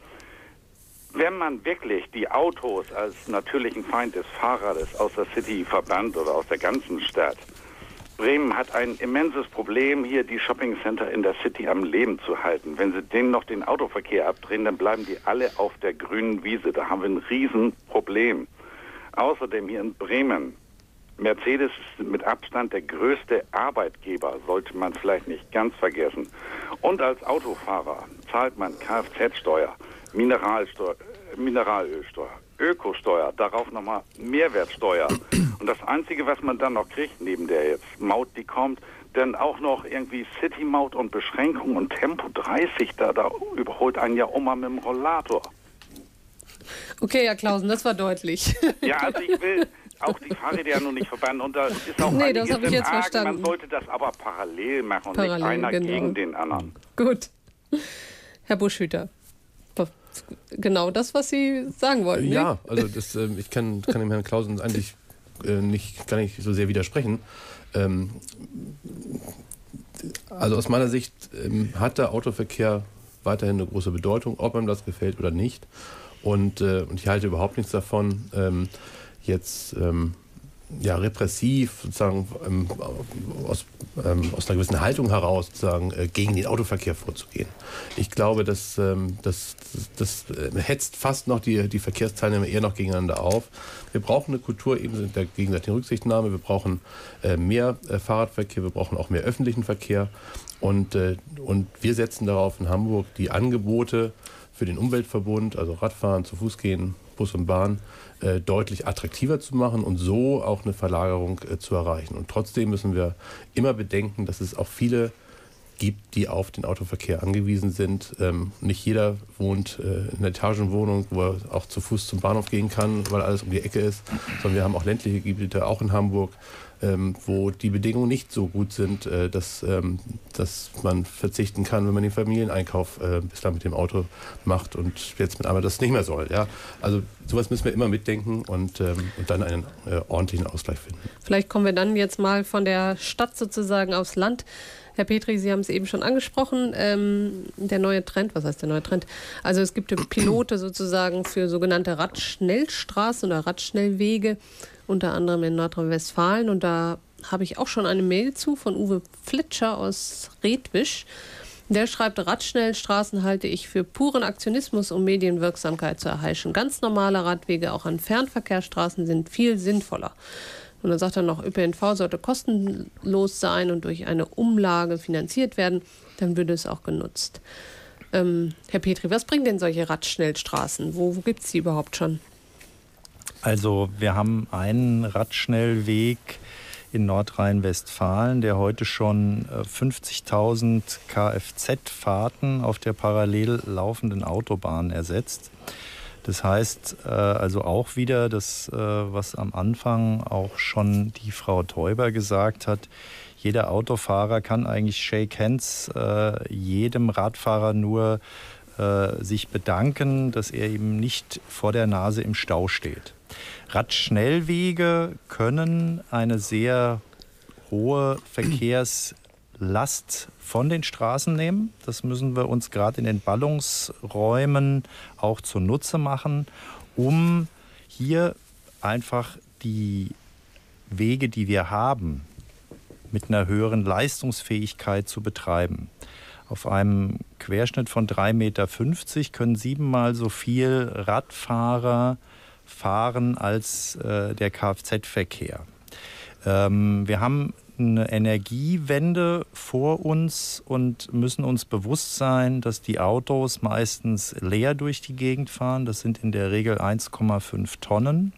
wenn man wirklich die Autos als natürlichen Feind des Fahrrades aus der City verbannt oder aus der ganzen Stadt, Bremen hat ein immenses Problem, hier die Shoppingcenter in der City am Leben zu halten. Wenn sie denen noch den Autoverkehr abdrehen, dann bleiben die alle auf der grünen Wiese. Da haben wir ein Riesenproblem. Außerdem hier in Bremen, Mercedes ist mit Abstand der größte Arbeitgeber, sollte man vielleicht nicht ganz vergessen. Und als Autofahrer zahlt man Kfz-Steuer, Mineralsteuer, Mineralölsteuer, Ökosteuer, darauf nochmal Mehrwertsteuer. Und das Einzige, was man dann noch kriegt, neben der jetzt Maut, die kommt, dann auch noch irgendwie City-Maut und Beschränkung und Tempo dreißig, da, da überholt einen ja Oma mit dem Rollator. Okay, Herr Klausen, das war deutlich. Ja, also ich will auch die Fahrräder ja nur nicht verbannen. Und da ist auch nee, einiges das habe ich jetzt Argen. verstanden. Man sollte das aber parallel machen und Parallel, nicht einer genau. gegen den anderen. Gut. Herr Buschhüter, genau das, was Sie sagen wollten. Ja, ne? also das, äh, ich kann, kann dem Herrn Klausen eigentlich äh, nicht, gar nicht so sehr widersprechen. Ähm, also aus meiner Sicht ähm, hat der Autoverkehr weiterhin eine große Bedeutung, ob einem das gefällt oder nicht. Und, äh, und ich halte überhaupt nichts davon, ähm, jetzt ähm, ja, repressiv sozusagen ähm, aus, ähm, aus einer gewissen Haltung heraus sozusagen äh, gegen den Autoverkehr vorzugehen. Ich glaube, dass ähm, das, das, das äh, hetzt fast noch die, die Verkehrsteilnehmer eher noch gegeneinander auf. Wir brauchen eine Kultur eben der gegenseitigen Rücksichtnahme, wir brauchen äh, mehr äh, Fahrradverkehr, wir brauchen auch mehr öffentlichen Verkehr und, äh, und wir setzen darauf in Hamburg die Angebote für den Umweltverbund, also Radfahren, zu Fuß gehen, Bus und Bahn, äh, deutlich attraktiver zu machen und so auch eine Verlagerung äh, zu erreichen. Und trotzdem müssen wir immer bedenken, dass es auch viele gibt, die auf den Autoverkehr angewiesen sind. Ähm, nicht jeder wohnt äh, in einer Etagenwohnung, wo er auch zu Fuß zum Bahnhof gehen kann, weil alles um die Ecke ist, sondern wir haben auch ländliche Gebiete, auch in Hamburg, ähm, wo die Bedingungen nicht so gut sind, äh, dass, ähm, dass man verzichten kann, wenn man den Familieneinkauf äh, bislang mit dem Auto macht und jetzt mit einmal das nicht mehr soll. Ja? Also sowas müssen wir immer mitdenken und, ähm, und dann einen äh, ordentlichen Ausgleich finden. Vielleicht kommen wir dann jetzt mal von der Stadt sozusagen aufs Land. Herr Petri, Sie haben es eben schon angesprochen, ähm, der neue Trend, was heißt der neue Trend? Also es gibt Pilote sozusagen für sogenannte Radschnellstraßen oder Radschnellwege, unter anderem in Nordrhein-Westfalen. Und da habe ich auch schon eine Mail zu von Uwe Flitscher aus Redwisch. Der schreibt, Radschnellstraßen halte ich für puren Aktionismus, um Medienwirksamkeit zu erheischen. Ganz normale Radwege, auch an Fernverkehrsstraßen, sind viel sinnvoller. Und dann sagt er noch, Ö P N V sollte kostenlos sein und durch eine Umlage finanziert werden, dann würde es auch genutzt. Ähm, Herr Petri, was bringen denn solche Radschnellstraßen? Wo, wo gibt es die überhaupt schon? Also wir haben einen Radschnellweg in Nordrhein-Westfalen, der heute schon fünfzigtausend Kfz-Fahrten auf der parallel laufenden Autobahn ersetzt. Das heißt also auch wieder das, was am Anfang auch schon die Frau Teuber gesagt hat, jeder Autofahrer kann eigentlich Shake Hands jedem Radfahrer nur äh, sich bedanken, dass er eben nicht vor der Nase im Stau steht. Radschnellwege können eine sehr hohe Verkehrslast von den Straßen nehmen. Das müssen wir uns gerade in den Ballungsräumen auch zunutze machen, um hier einfach die Wege, die wir haben, mit einer höheren Leistungsfähigkeit zu betreiben. Auf einem Querschnitt von drei Meter fünfzig können siebenmal so viel Radfahrer fahren als äh, der Kfz-Verkehr. Ähm, wir haben eine Energiewende vor uns und müssen uns bewusst sein, dass die Autos meistens leer durch die Gegend fahren. Das sind in der Regel eins Komma fünf Tonnen.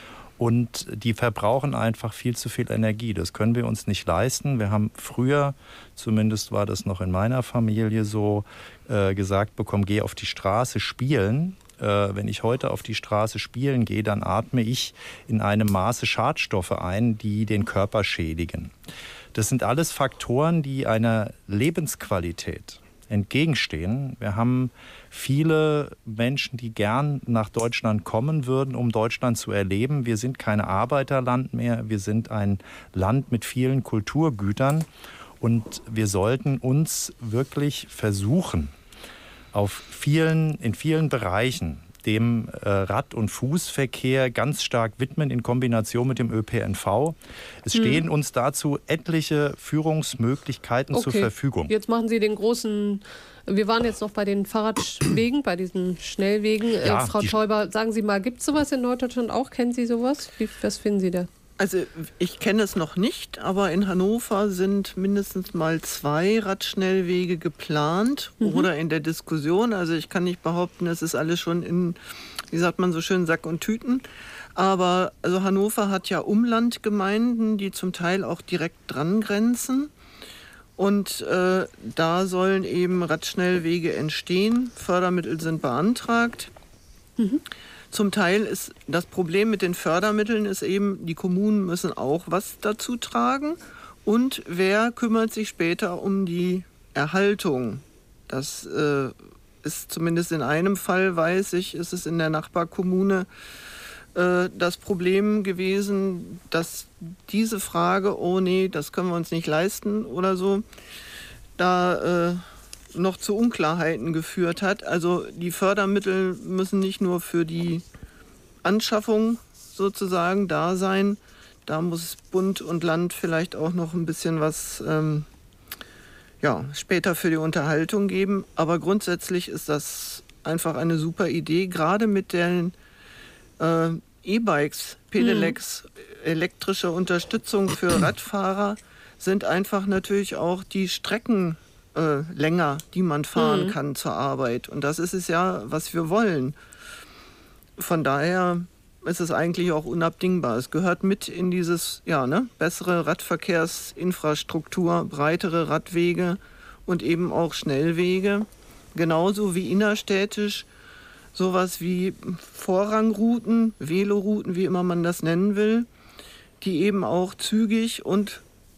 Und die verbrauchen einfach viel zu viel Energie. Das können wir uns nicht leisten. Wir haben früher, zumindest war das noch in meiner Familie so, äh, gesagt bekommen, geh auf die Straße spielen. Äh, wenn ich heute auf die Straße spielen gehe, dann atme ich in einem Maße Schadstoffe ein, die den Körper schädigen. Das sind alles Faktoren, die einer Lebensqualität entgegenstehen. Wir haben viele Menschen, die gern nach Deutschland kommen würden, um Deutschland zu erleben. Wir sind kein Arbeiterland mehr, wir sind ein Land mit vielen Kulturgütern und wir sollten uns wirklich versuchen, auf vielen, in vielen Bereichen dem äh, Rad- und Fußverkehr ganz stark widmen in Kombination mit dem Ö P N V. Es stehen hm. uns dazu etliche Führungsmöglichkeiten okay. zur Verfügung. Jetzt machen Sie den großen, wir waren jetzt noch bei den Fahrradwegen, bei diesen Schnellwegen. Ja, äh, Frau Teuber, sagen Sie mal, gibt es sowas in Norddeutschland auch? Kennen Sie sowas? Wie, was finden Sie da? Also ich kenne es noch nicht, aber in Hannover sind mindestens mal zwei Radschnellwege geplant mhm. oder in der Diskussion. Also ich kann nicht behaupten, es ist alles schon in, wie sagt man so schön, Sack und Tüten. Aber also Hannover hat ja Umlandgemeinden, die zum Teil auch direkt dran grenzen. Und äh, da sollen eben Radschnellwege entstehen. Fördermittel sind beantragt. Mhm. Zum Teil ist das Problem mit den Fördermitteln ist eben, die Kommunen müssen auch was dazu tragen. Und wer kümmert sich später um die Erhaltung? Das äh, ist zumindest in einem Fall, weiß ich, ist es in der Nachbarkommune äh, das Problem gewesen, dass diese Frage, oh nee, das können wir uns nicht leisten oder so, da äh, noch zu Unklarheiten geführt hat. Also die Fördermittel müssen nicht nur für die Anschaffung sozusagen da sein. Da muss Bund und Land vielleicht auch noch ein bisschen was ähm, ja, später für die Unterhaltung geben. Aber grundsätzlich ist das einfach eine super Idee, gerade mit den äh, E-Bikes, Pedelecs, mhm. elektrische Unterstützung für Radfahrer sind einfach natürlich auch die Strecken Äh, länger, die man fahren mhm. kann zur Arbeit. Und das ist es ja, was wir wollen. Von daher ist es eigentlich auch unabdingbar. Es gehört mit in dieses, ja, ne, bessere Radverkehrsinfrastruktur, breitere Radwege und eben auch Schnellwege. Genauso wie innerstädtisch sowas wie Vorrangrouten, Velorouten, wie immer man das nennen will, die eben auch zügig und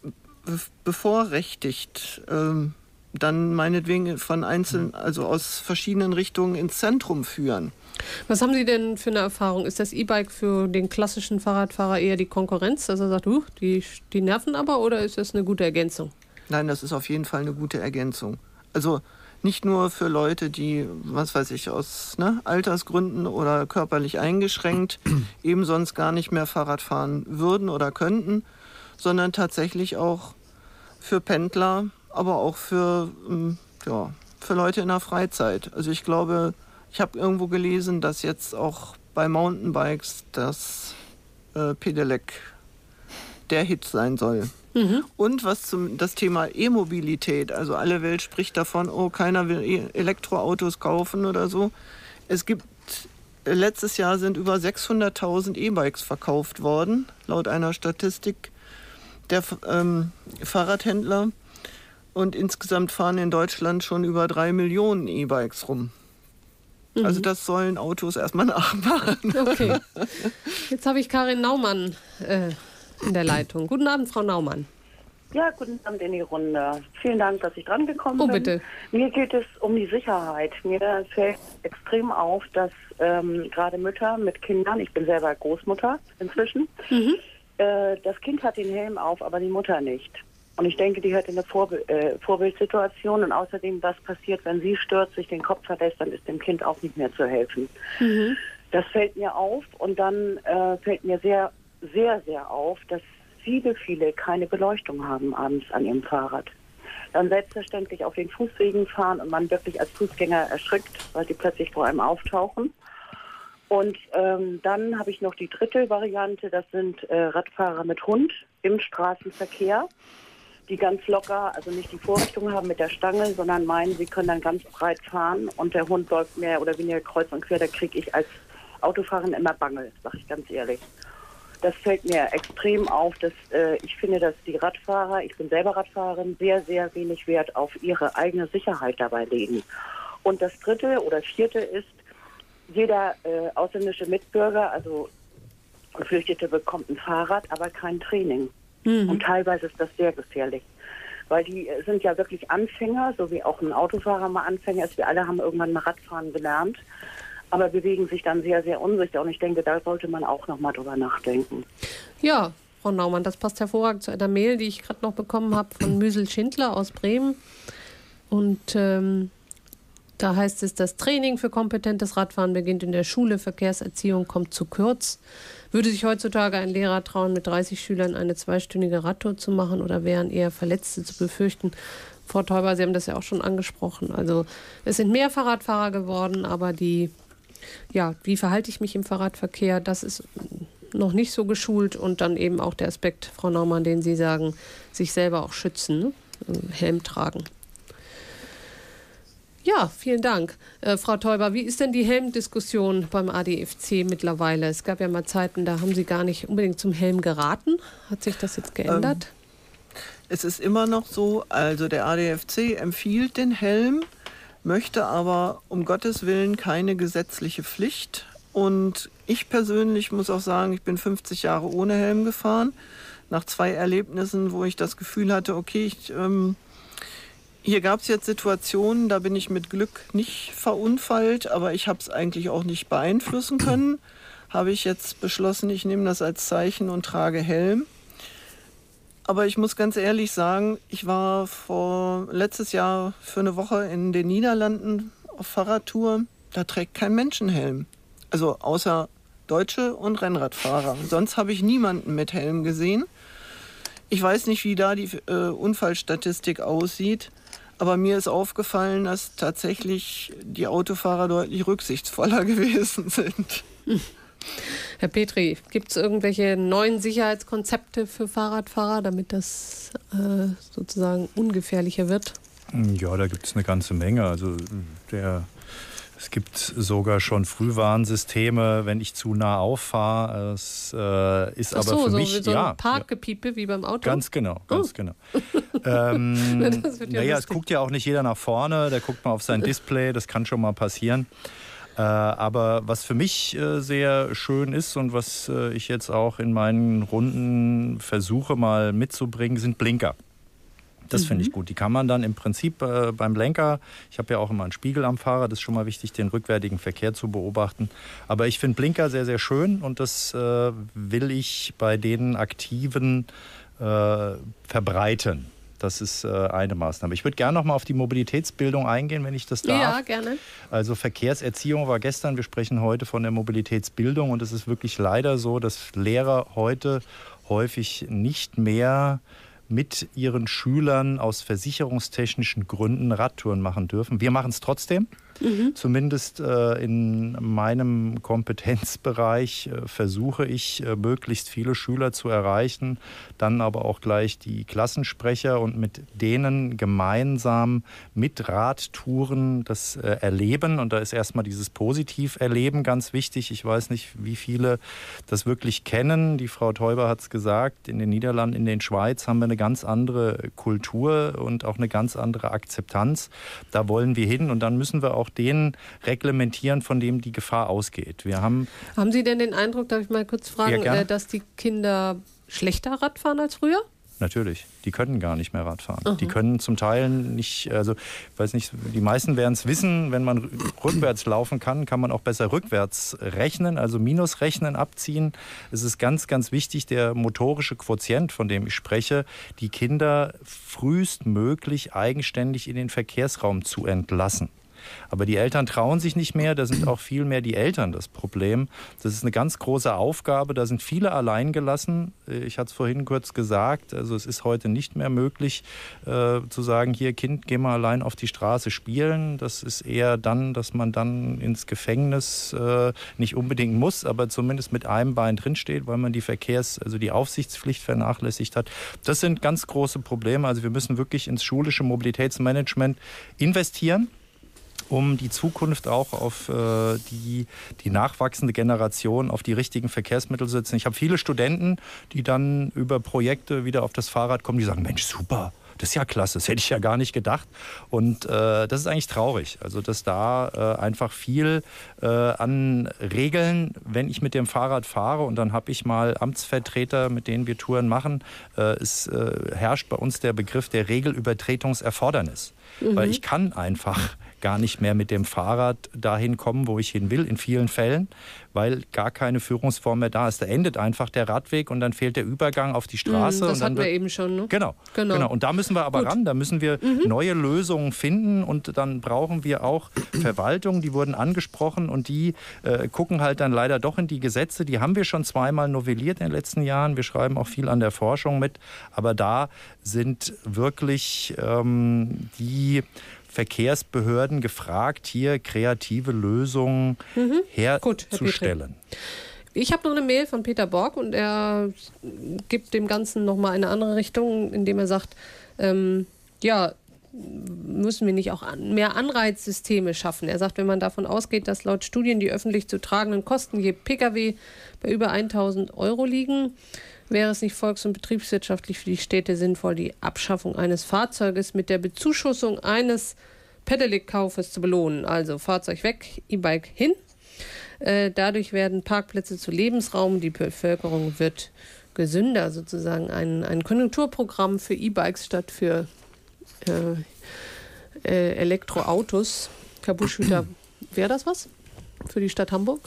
bevorrechtigt ähm, dann meinetwegen von einzelnen, also aus verschiedenen Richtungen ins Zentrum führen. Was haben Sie denn für eine Erfahrung? Ist das E-Bike für den klassischen Fahrradfahrer eher die Konkurrenz, dass er sagt, uh, die, die nerven aber, oder ist das eine gute Ergänzung? Nein, das ist auf jeden Fall eine gute Ergänzung. Also nicht nur für Leute, die, was weiß ich, aus ne, Altersgründen oder körperlich eingeschränkt eben sonst gar nicht mehr Fahrrad fahren würden oder könnten, sondern tatsächlich auch für Pendler, aber auch für, ja, für Leute in der Freizeit. Also ich glaube, ich habe irgendwo gelesen, dass jetzt auch bei Mountainbikes das äh, Pedelec der Hit sein soll. Mhm. Und was zum das Thema E-Mobilität, also alle Welt spricht davon, oh, keiner will e- Elektroautos kaufen oder so. Es gibt, letztes Jahr sind über sechshunderttausend E-Bikes verkauft worden, laut einer Statistik der ähm, Fahrradhändler. Und insgesamt fahren in Deutschland schon über drei Millionen E-Bikes rum. Mhm. Also das sollen Autos erstmal nachmachen. Okay. Jetzt habe ich Karin Naumann äh, in der Leitung. Guten Abend, Frau Naumann. Ja, guten Abend in die Runde. Vielen Dank, dass ich dran gekommen oh, bin. Bitte. Mir geht es um die Sicherheit. Mir fällt extrem auf, dass ähm, gerade Mütter mit Kindern, ich bin selber Großmutter inzwischen, mhm. äh, das Kind hat den Helm auf, aber die Mutter nicht. Und ich denke, die hat eine Vorbi- äh, Vorbildsituation. Und außerdem, was passiert, wenn sie stürzt, sich den Kopf verlässt, dann ist dem Kind auch nicht mehr zu helfen. Mhm. Das fällt mir auf. Und dann äh, fällt mir sehr, sehr, sehr auf, dass viele, viele keine Beleuchtung haben abends an ihrem Fahrrad. Dann selbstverständlich auf den Fußwegen fahren und man wirklich als Fußgänger erschrickt, weil die plötzlich vor einem auftauchen. Und ähm, dann habe ich noch die dritte Variante, das sind äh, Radfahrer mit Hund im Straßenverkehr, die ganz locker, also nicht die Vorrichtung haben mit der Stange, sondern meinen, sie können dann ganz breit fahren und der Hund läuft mehr oder weniger kreuz und quer, da kriege ich als Autofahrerin immer Bange, sage ich ganz ehrlich. Das fällt mir extrem auf, dass äh, ich finde, dass die Radfahrer, ich bin selber Radfahrerin, sehr, sehr wenig Wert auf ihre eigene Sicherheit dabei legen. Und das dritte oder vierte ist, jeder äh, ausländische Mitbürger, also Geflüchtete, bekommt ein Fahrrad, aber kein Training. Mhm. Und teilweise ist das sehr gefährlich. Weil die sind ja wirklich Anfänger, so wie auch ein Autofahrer mal Anfänger ist. Wir alle haben irgendwann mal Radfahren gelernt, aber bewegen sich dann sehr, sehr unsicher. Und ich denke, da sollte man auch noch mal drüber nachdenken. Ja, Frau Naumann, das passt hervorragend zu einer Mail, die ich gerade noch bekommen habe von Müsel Schindler aus Bremen. Und ähm, da heißt es, das Training für kompetentes Radfahren beginnt in der Schule. Verkehrserziehung kommt zu kurz. Würde sich heutzutage ein Lehrer trauen, mit dreißig Schülern eine zweistündige Radtour zu machen oder wären eher Verletzte zu befürchten? Frau Teuber, Sie haben das ja auch schon angesprochen. Also es sind mehr Fahrradfahrer geworden, aber die, ja, wie verhalte ich mich im Fahrradverkehr, das ist noch nicht so geschult. Und dann eben auch der Aspekt, Frau Naumann, den Sie sagen, sich selber auch schützen, ne? Helm tragen. Ja, vielen Dank. Äh, Frau Teuber, wie ist denn die Helmdiskussion beim A D F C mittlerweile? Es gab ja mal Zeiten, da haben Sie gar nicht unbedingt zum Helm geraten. Hat sich das jetzt geändert? Ähm, es ist immer noch so, also der A D F C empfiehlt den Helm, möchte aber um Gottes Willen keine gesetzliche Pflicht. Und ich persönlich muss auch sagen, ich bin fünfzig Jahre ohne Helm gefahren. Nach zwei Erlebnissen, wo ich das Gefühl hatte, okay, ich... Ähm, Hier gab es jetzt Situationen, da bin ich mit Glück nicht verunfallt, aber ich habe es eigentlich auch nicht beeinflussen können. Habe ich jetzt beschlossen, ich nehme das als Zeichen und trage Helm. Aber ich muss ganz ehrlich sagen, ich war vor letztes Jahr für eine Woche in den Niederlanden auf Fahrradtour. Da trägt kein Mensch einen Helm. Also außer Deutsche und Rennradfahrer. Sonst habe ich niemanden mit Helm gesehen. Ich weiß nicht, wie da die äh, Unfallstatistik aussieht. Aber mir ist aufgefallen, dass tatsächlich die Autofahrer deutlich rücksichtsvoller gewesen sind. Herr Petri, gibt es irgendwelche neuen Sicherheitskonzepte für Fahrradfahrer, damit das äh, sozusagen ungefährlicher wird? Ja, da gibt es eine ganze Menge. Also der... Es gibt sogar schon Frühwarnsysteme, wenn ich zu nah auffahre. Es äh, ist Ach so, aber für so mich wie so ja ein Parkgepiepe ja. wie beim Auto. Ganz genau, ganz oh. genau. ähm, das wird ja naja, lustig. es guckt ja auch nicht jeder nach vorne. Der guckt mal auf sein Display. Das kann schon mal passieren. Äh, aber was für mich äh, sehr schön ist und was äh, ich jetzt auch in meinen Runden versuche mal mitzubringen, sind Blinker. Das mhm. finde ich gut. Die kann man dann im Prinzip äh, beim Lenker, ich habe ja auch immer einen Spiegel am Fahrer, das ist schon mal wichtig, den rückwärtigen Verkehr zu beobachten. Aber ich finde Blinker sehr, sehr schön und das äh, will ich bei den Aktiven äh, verbreiten. Das ist äh, eine Maßnahme. Ich würde gerne noch mal auf die Mobilitätsbildung eingehen, wenn ich das darf. Ja, gerne. Also Verkehrserziehung war gestern, wir sprechen heute von der Mobilitätsbildung und es ist wirklich leider so, dass Lehrer heute häufig nicht mehr mit ihren Schülern aus versicherungstechnischen Gründen Radtouren machen dürfen. Wir machen es trotzdem. Mhm. Zumindest äh, in meinem Kompetenzbereich äh, versuche ich, äh, möglichst viele Schüler zu erreichen, dann aber auch gleich die Klassensprecher und mit denen gemeinsam mit Radtouren das äh, erleben. Und da ist erstmal dieses Positiverleben ganz wichtig. Ich weiß nicht, wie viele das wirklich kennen. Die Frau Teuber hat es gesagt, in den Niederlanden, in den Schweiz haben wir eine ganz andere Kultur und auch eine ganz andere Akzeptanz. Da wollen wir hin und dann müssen wir auch den reglementieren, von dem die Gefahr ausgeht. Wir haben, haben Sie denn den Eindruck, darf ich mal kurz fragen, ja, dass die Kinder schlechter Rad fahren als früher? Natürlich, die können gar nicht mehr Radfahren. Mhm. Die können zum Teil nicht, also ich weiß nicht, die meisten werden es wissen, wenn man rückwärts laufen kann, kann man auch besser rückwärts rechnen, also Minusrechnen abziehen. Es ist ganz, ganz wichtig, der motorische Quotient, von dem ich spreche, die Kinder frühestmöglich eigenständig in den Verkehrsraum zu entlassen. Aber die Eltern trauen sich nicht mehr, da sind auch viel mehr die Eltern das Problem. Das ist eine ganz große Aufgabe, da sind viele allein gelassen. Ich hatte es vorhin kurz gesagt, also es ist heute nicht mehr möglich äh, zu sagen, hier Kind, geh mal allein auf die Straße spielen. Das ist eher dann, dass man dann ins Gefängnis äh, nicht unbedingt muss, aber zumindest mit einem Bein drinsteht, weil man die Verkehrs-, also die Aufsichtspflicht vernachlässigt hat. Das sind ganz große Probleme. Also wir müssen wirklich ins schulische Mobilitätsmanagement investieren, um die Zukunft auch auf äh, die, die nachwachsende Generation auf die richtigen Verkehrsmittel zu setzen. Ich habe viele Studenten, die dann über Projekte wieder auf das Fahrrad kommen, die sagen, Mensch, super, das ist ja klasse, das hätte ich ja gar nicht gedacht. Und äh, das ist eigentlich traurig, also dass da äh, einfach viel äh, an Regeln, wenn ich mit dem Fahrrad fahre und dann habe ich mal Amtsvertreter, mit denen wir Touren machen, äh, es äh, herrscht bei uns der Begriff der Regelübertretungserfordernis. Mhm. Weil ich kann einfach gar nicht mehr mit dem Fahrrad dahin kommen, wo ich hin will, in vielen Fällen, weil gar keine Führungsform mehr da ist. Da endet einfach der Radweg und dann fehlt der Übergang auf die Straße. Das und dann hatten wir eben schon, ne? Genau, genau. genau. Und da müssen wir aber Gut. ran, da müssen wir Mhm. neue Lösungen finden und dann brauchen wir auch Verwaltung, die wurden angesprochen und die äh, gucken halt dann leider doch in die Gesetze. Die haben wir schon zweimal novelliert in den letzten Jahren. Wir schreiben auch viel an der Forschung mit, aber da sind wirklich ähm, die Verkehrsbehörden gefragt, hier kreative Lösungen Mhm. herzustellen. Ich habe noch eine Mail von Peter Borg und er gibt dem Ganzen nochmal eine andere Richtung, indem er sagt, ähm, ja, müssen wir nicht auch an, mehr Anreizsysteme schaffen. Er sagt, wenn man davon ausgeht, dass laut Studien die öffentlich zu tragenden Kosten je Pkw bei über tausend Euro liegen, wäre es nicht volks- und betriebswirtschaftlich für die Städte sinnvoll, die Abschaffung eines Fahrzeuges mit der Bezuschussung eines Pedelec-Kaufes zu belohnen. Also Fahrzeug weg, E-Bike hin. Äh, dadurch werden Parkplätze zu Lebensraum, die Bevölkerung wird gesünder, sozusagen ein, ein Konjunkturprogramm für E-Bikes statt für äh, äh, Elektroautos. Herr Buschhüter, wäre das was für die Stadt Hamburg?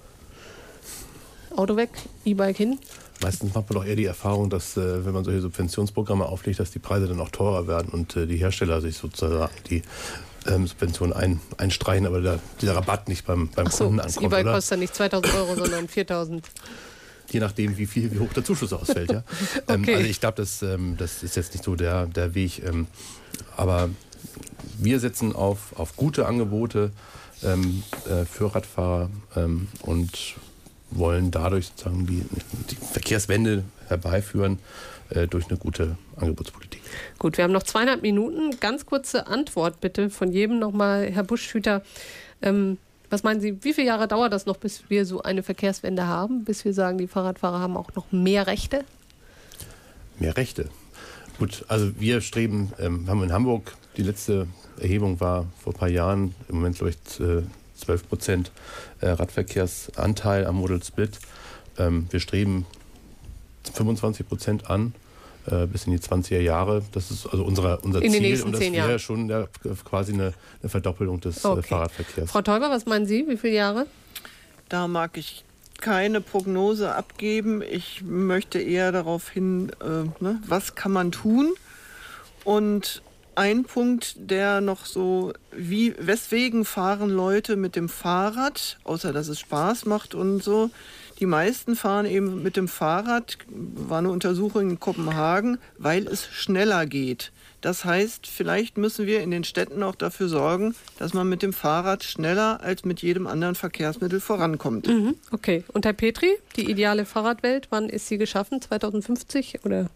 Auto weg, E-Bike hin? Meistens macht man doch eher die Erfahrung, dass äh, wenn man solche Subventionsprogramme auflegt, dass die Preise dann auch teurer werden und äh, die Hersteller sich sozusagen die ähm, Subventionen ein, einstreichen, aber der, dieser Rabatt nicht beim, beim Ach so, Kunden das ankommt. E-Bike Oder? kostet dann nicht zweitausend Euro, sondern viertausend. Je nachdem, wie viel, wie hoch der Zuschuss ausfällt. Ja? ähm, Okay. also ich glaube, das, ähm, das ist jetzt nicht so der, der Weg. Ähm, aber wir setzen auf, auf gute Angebote ähm, äh, für Radfahrer ähm, und wollen dadurch sozusagen die, die Verkehrswende herbeiführen äh, durch eine gute Angebotspolitik. Gut, wir haben noch zweieinhalb Minuten. Ganz kurze Antwort bitte von jedem nochmal, Herr Buschhüter. Ähm, was meinen Sie, wie viele Jahre dauert das noch, bis wir so eine Verkehrswende haben? Bis wir sagen, die Fahrradfahrer haben auch noch mehr Rechte? Mehr Rechte. Gut, also wir streben, ähm, haben in Hamburg, die letzte Erhebung war vor ein paar Jahren, im Moment glaube ich äh, zwölf Prozent äh, Radverkehrsanteil am Model Split. Ähm, wir streben fünfundzwanzig Prozent an, äh, bis in die zwanziger Jahre. Das ist also unser, unser In den Ziel nächsten und das zehn wäre Jahren. schon ja, quasi eine, eine Verdoppelung des äh, Okay. Fahrradverkehrs. Frau Teuber, was meinen Sie, wie viele Jahre? Da mag ich keine Prognose abgeben. Ich möchte eher darauf hin, äh, ne, was kann man tun? Und ein Punkt, der noch so, wie, weswegen fahren Leute mit dem Fahrrad, außer dass es Spaß macht und so. Die meisten fahren eben mit dem Fahrrad, war eine Untersuchung in Kopenhagen, weil es schneller geht. Das heißt, vielleicht müssen wir in den Städten auch dafür sorgen, dass man mit dem Fahrrad schneller als mit jedem anderen Verkehrsmittel vorankommt. Mhm, okay. Und Herr Petri, die ideale Fahrradwelt, wann ist sie geschaffen? zweitausendfünfzig oder?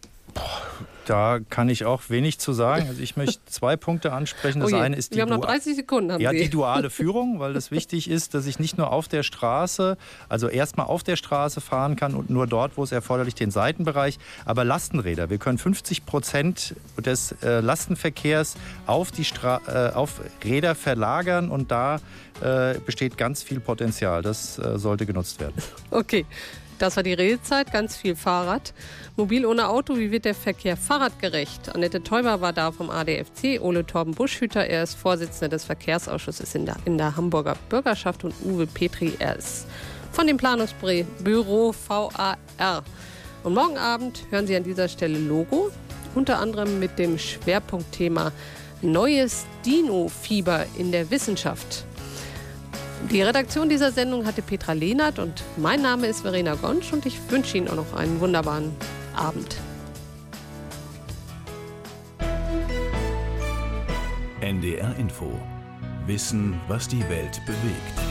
Da kann ich auch wenig zu sagen. Also ich möchte zwei Punkte ansprechen. Das Oh je, eine ist die wir haben noch Dua- dreißig Sekunden. Haben ja, Sie. die duale Führung, weil das wichtig ist, dass ich nicht nur auf der Straße, also erstmal auf der Straße fahren kann und nur dort, wo es erforderlich, den Seitenbereich, aber Lastenräder. Wir können fünfzig Prozent des äh, Lastenverkehrs auf die Stra- äh, auf Räder verlagern und da äh, besteht ganz viel Potenzial. Das äh, sollte genutzt werden. Okay. Das war die Redezeit, ganz viel Fahrrad. Mobil ohne Auto, wie wird der Verkehr fahrradgerecht? Annette Teuber war da vom A D F C, Ole Torben Buschhüter, er ist Vorsitzender des Verkehrsausschusses in der, in der Hamburger Bürgerschaft und Uwe Petri, er ist von dem Planungsbüro V A R. Und morgen Abend hören Sie an dieser Stelle Logo, unter anderem mit dem Schwerpunktthema Neues Dino-Fieber in der Wissenschaft. Die Redaktion dieser Sendung hatte Petra Lehnert und mein Name ist Verena Gonsch und ich wünsche Ihnen auch noch einen wunderbaren Abend. N D R Info. Wissen, was die Welt bewegt.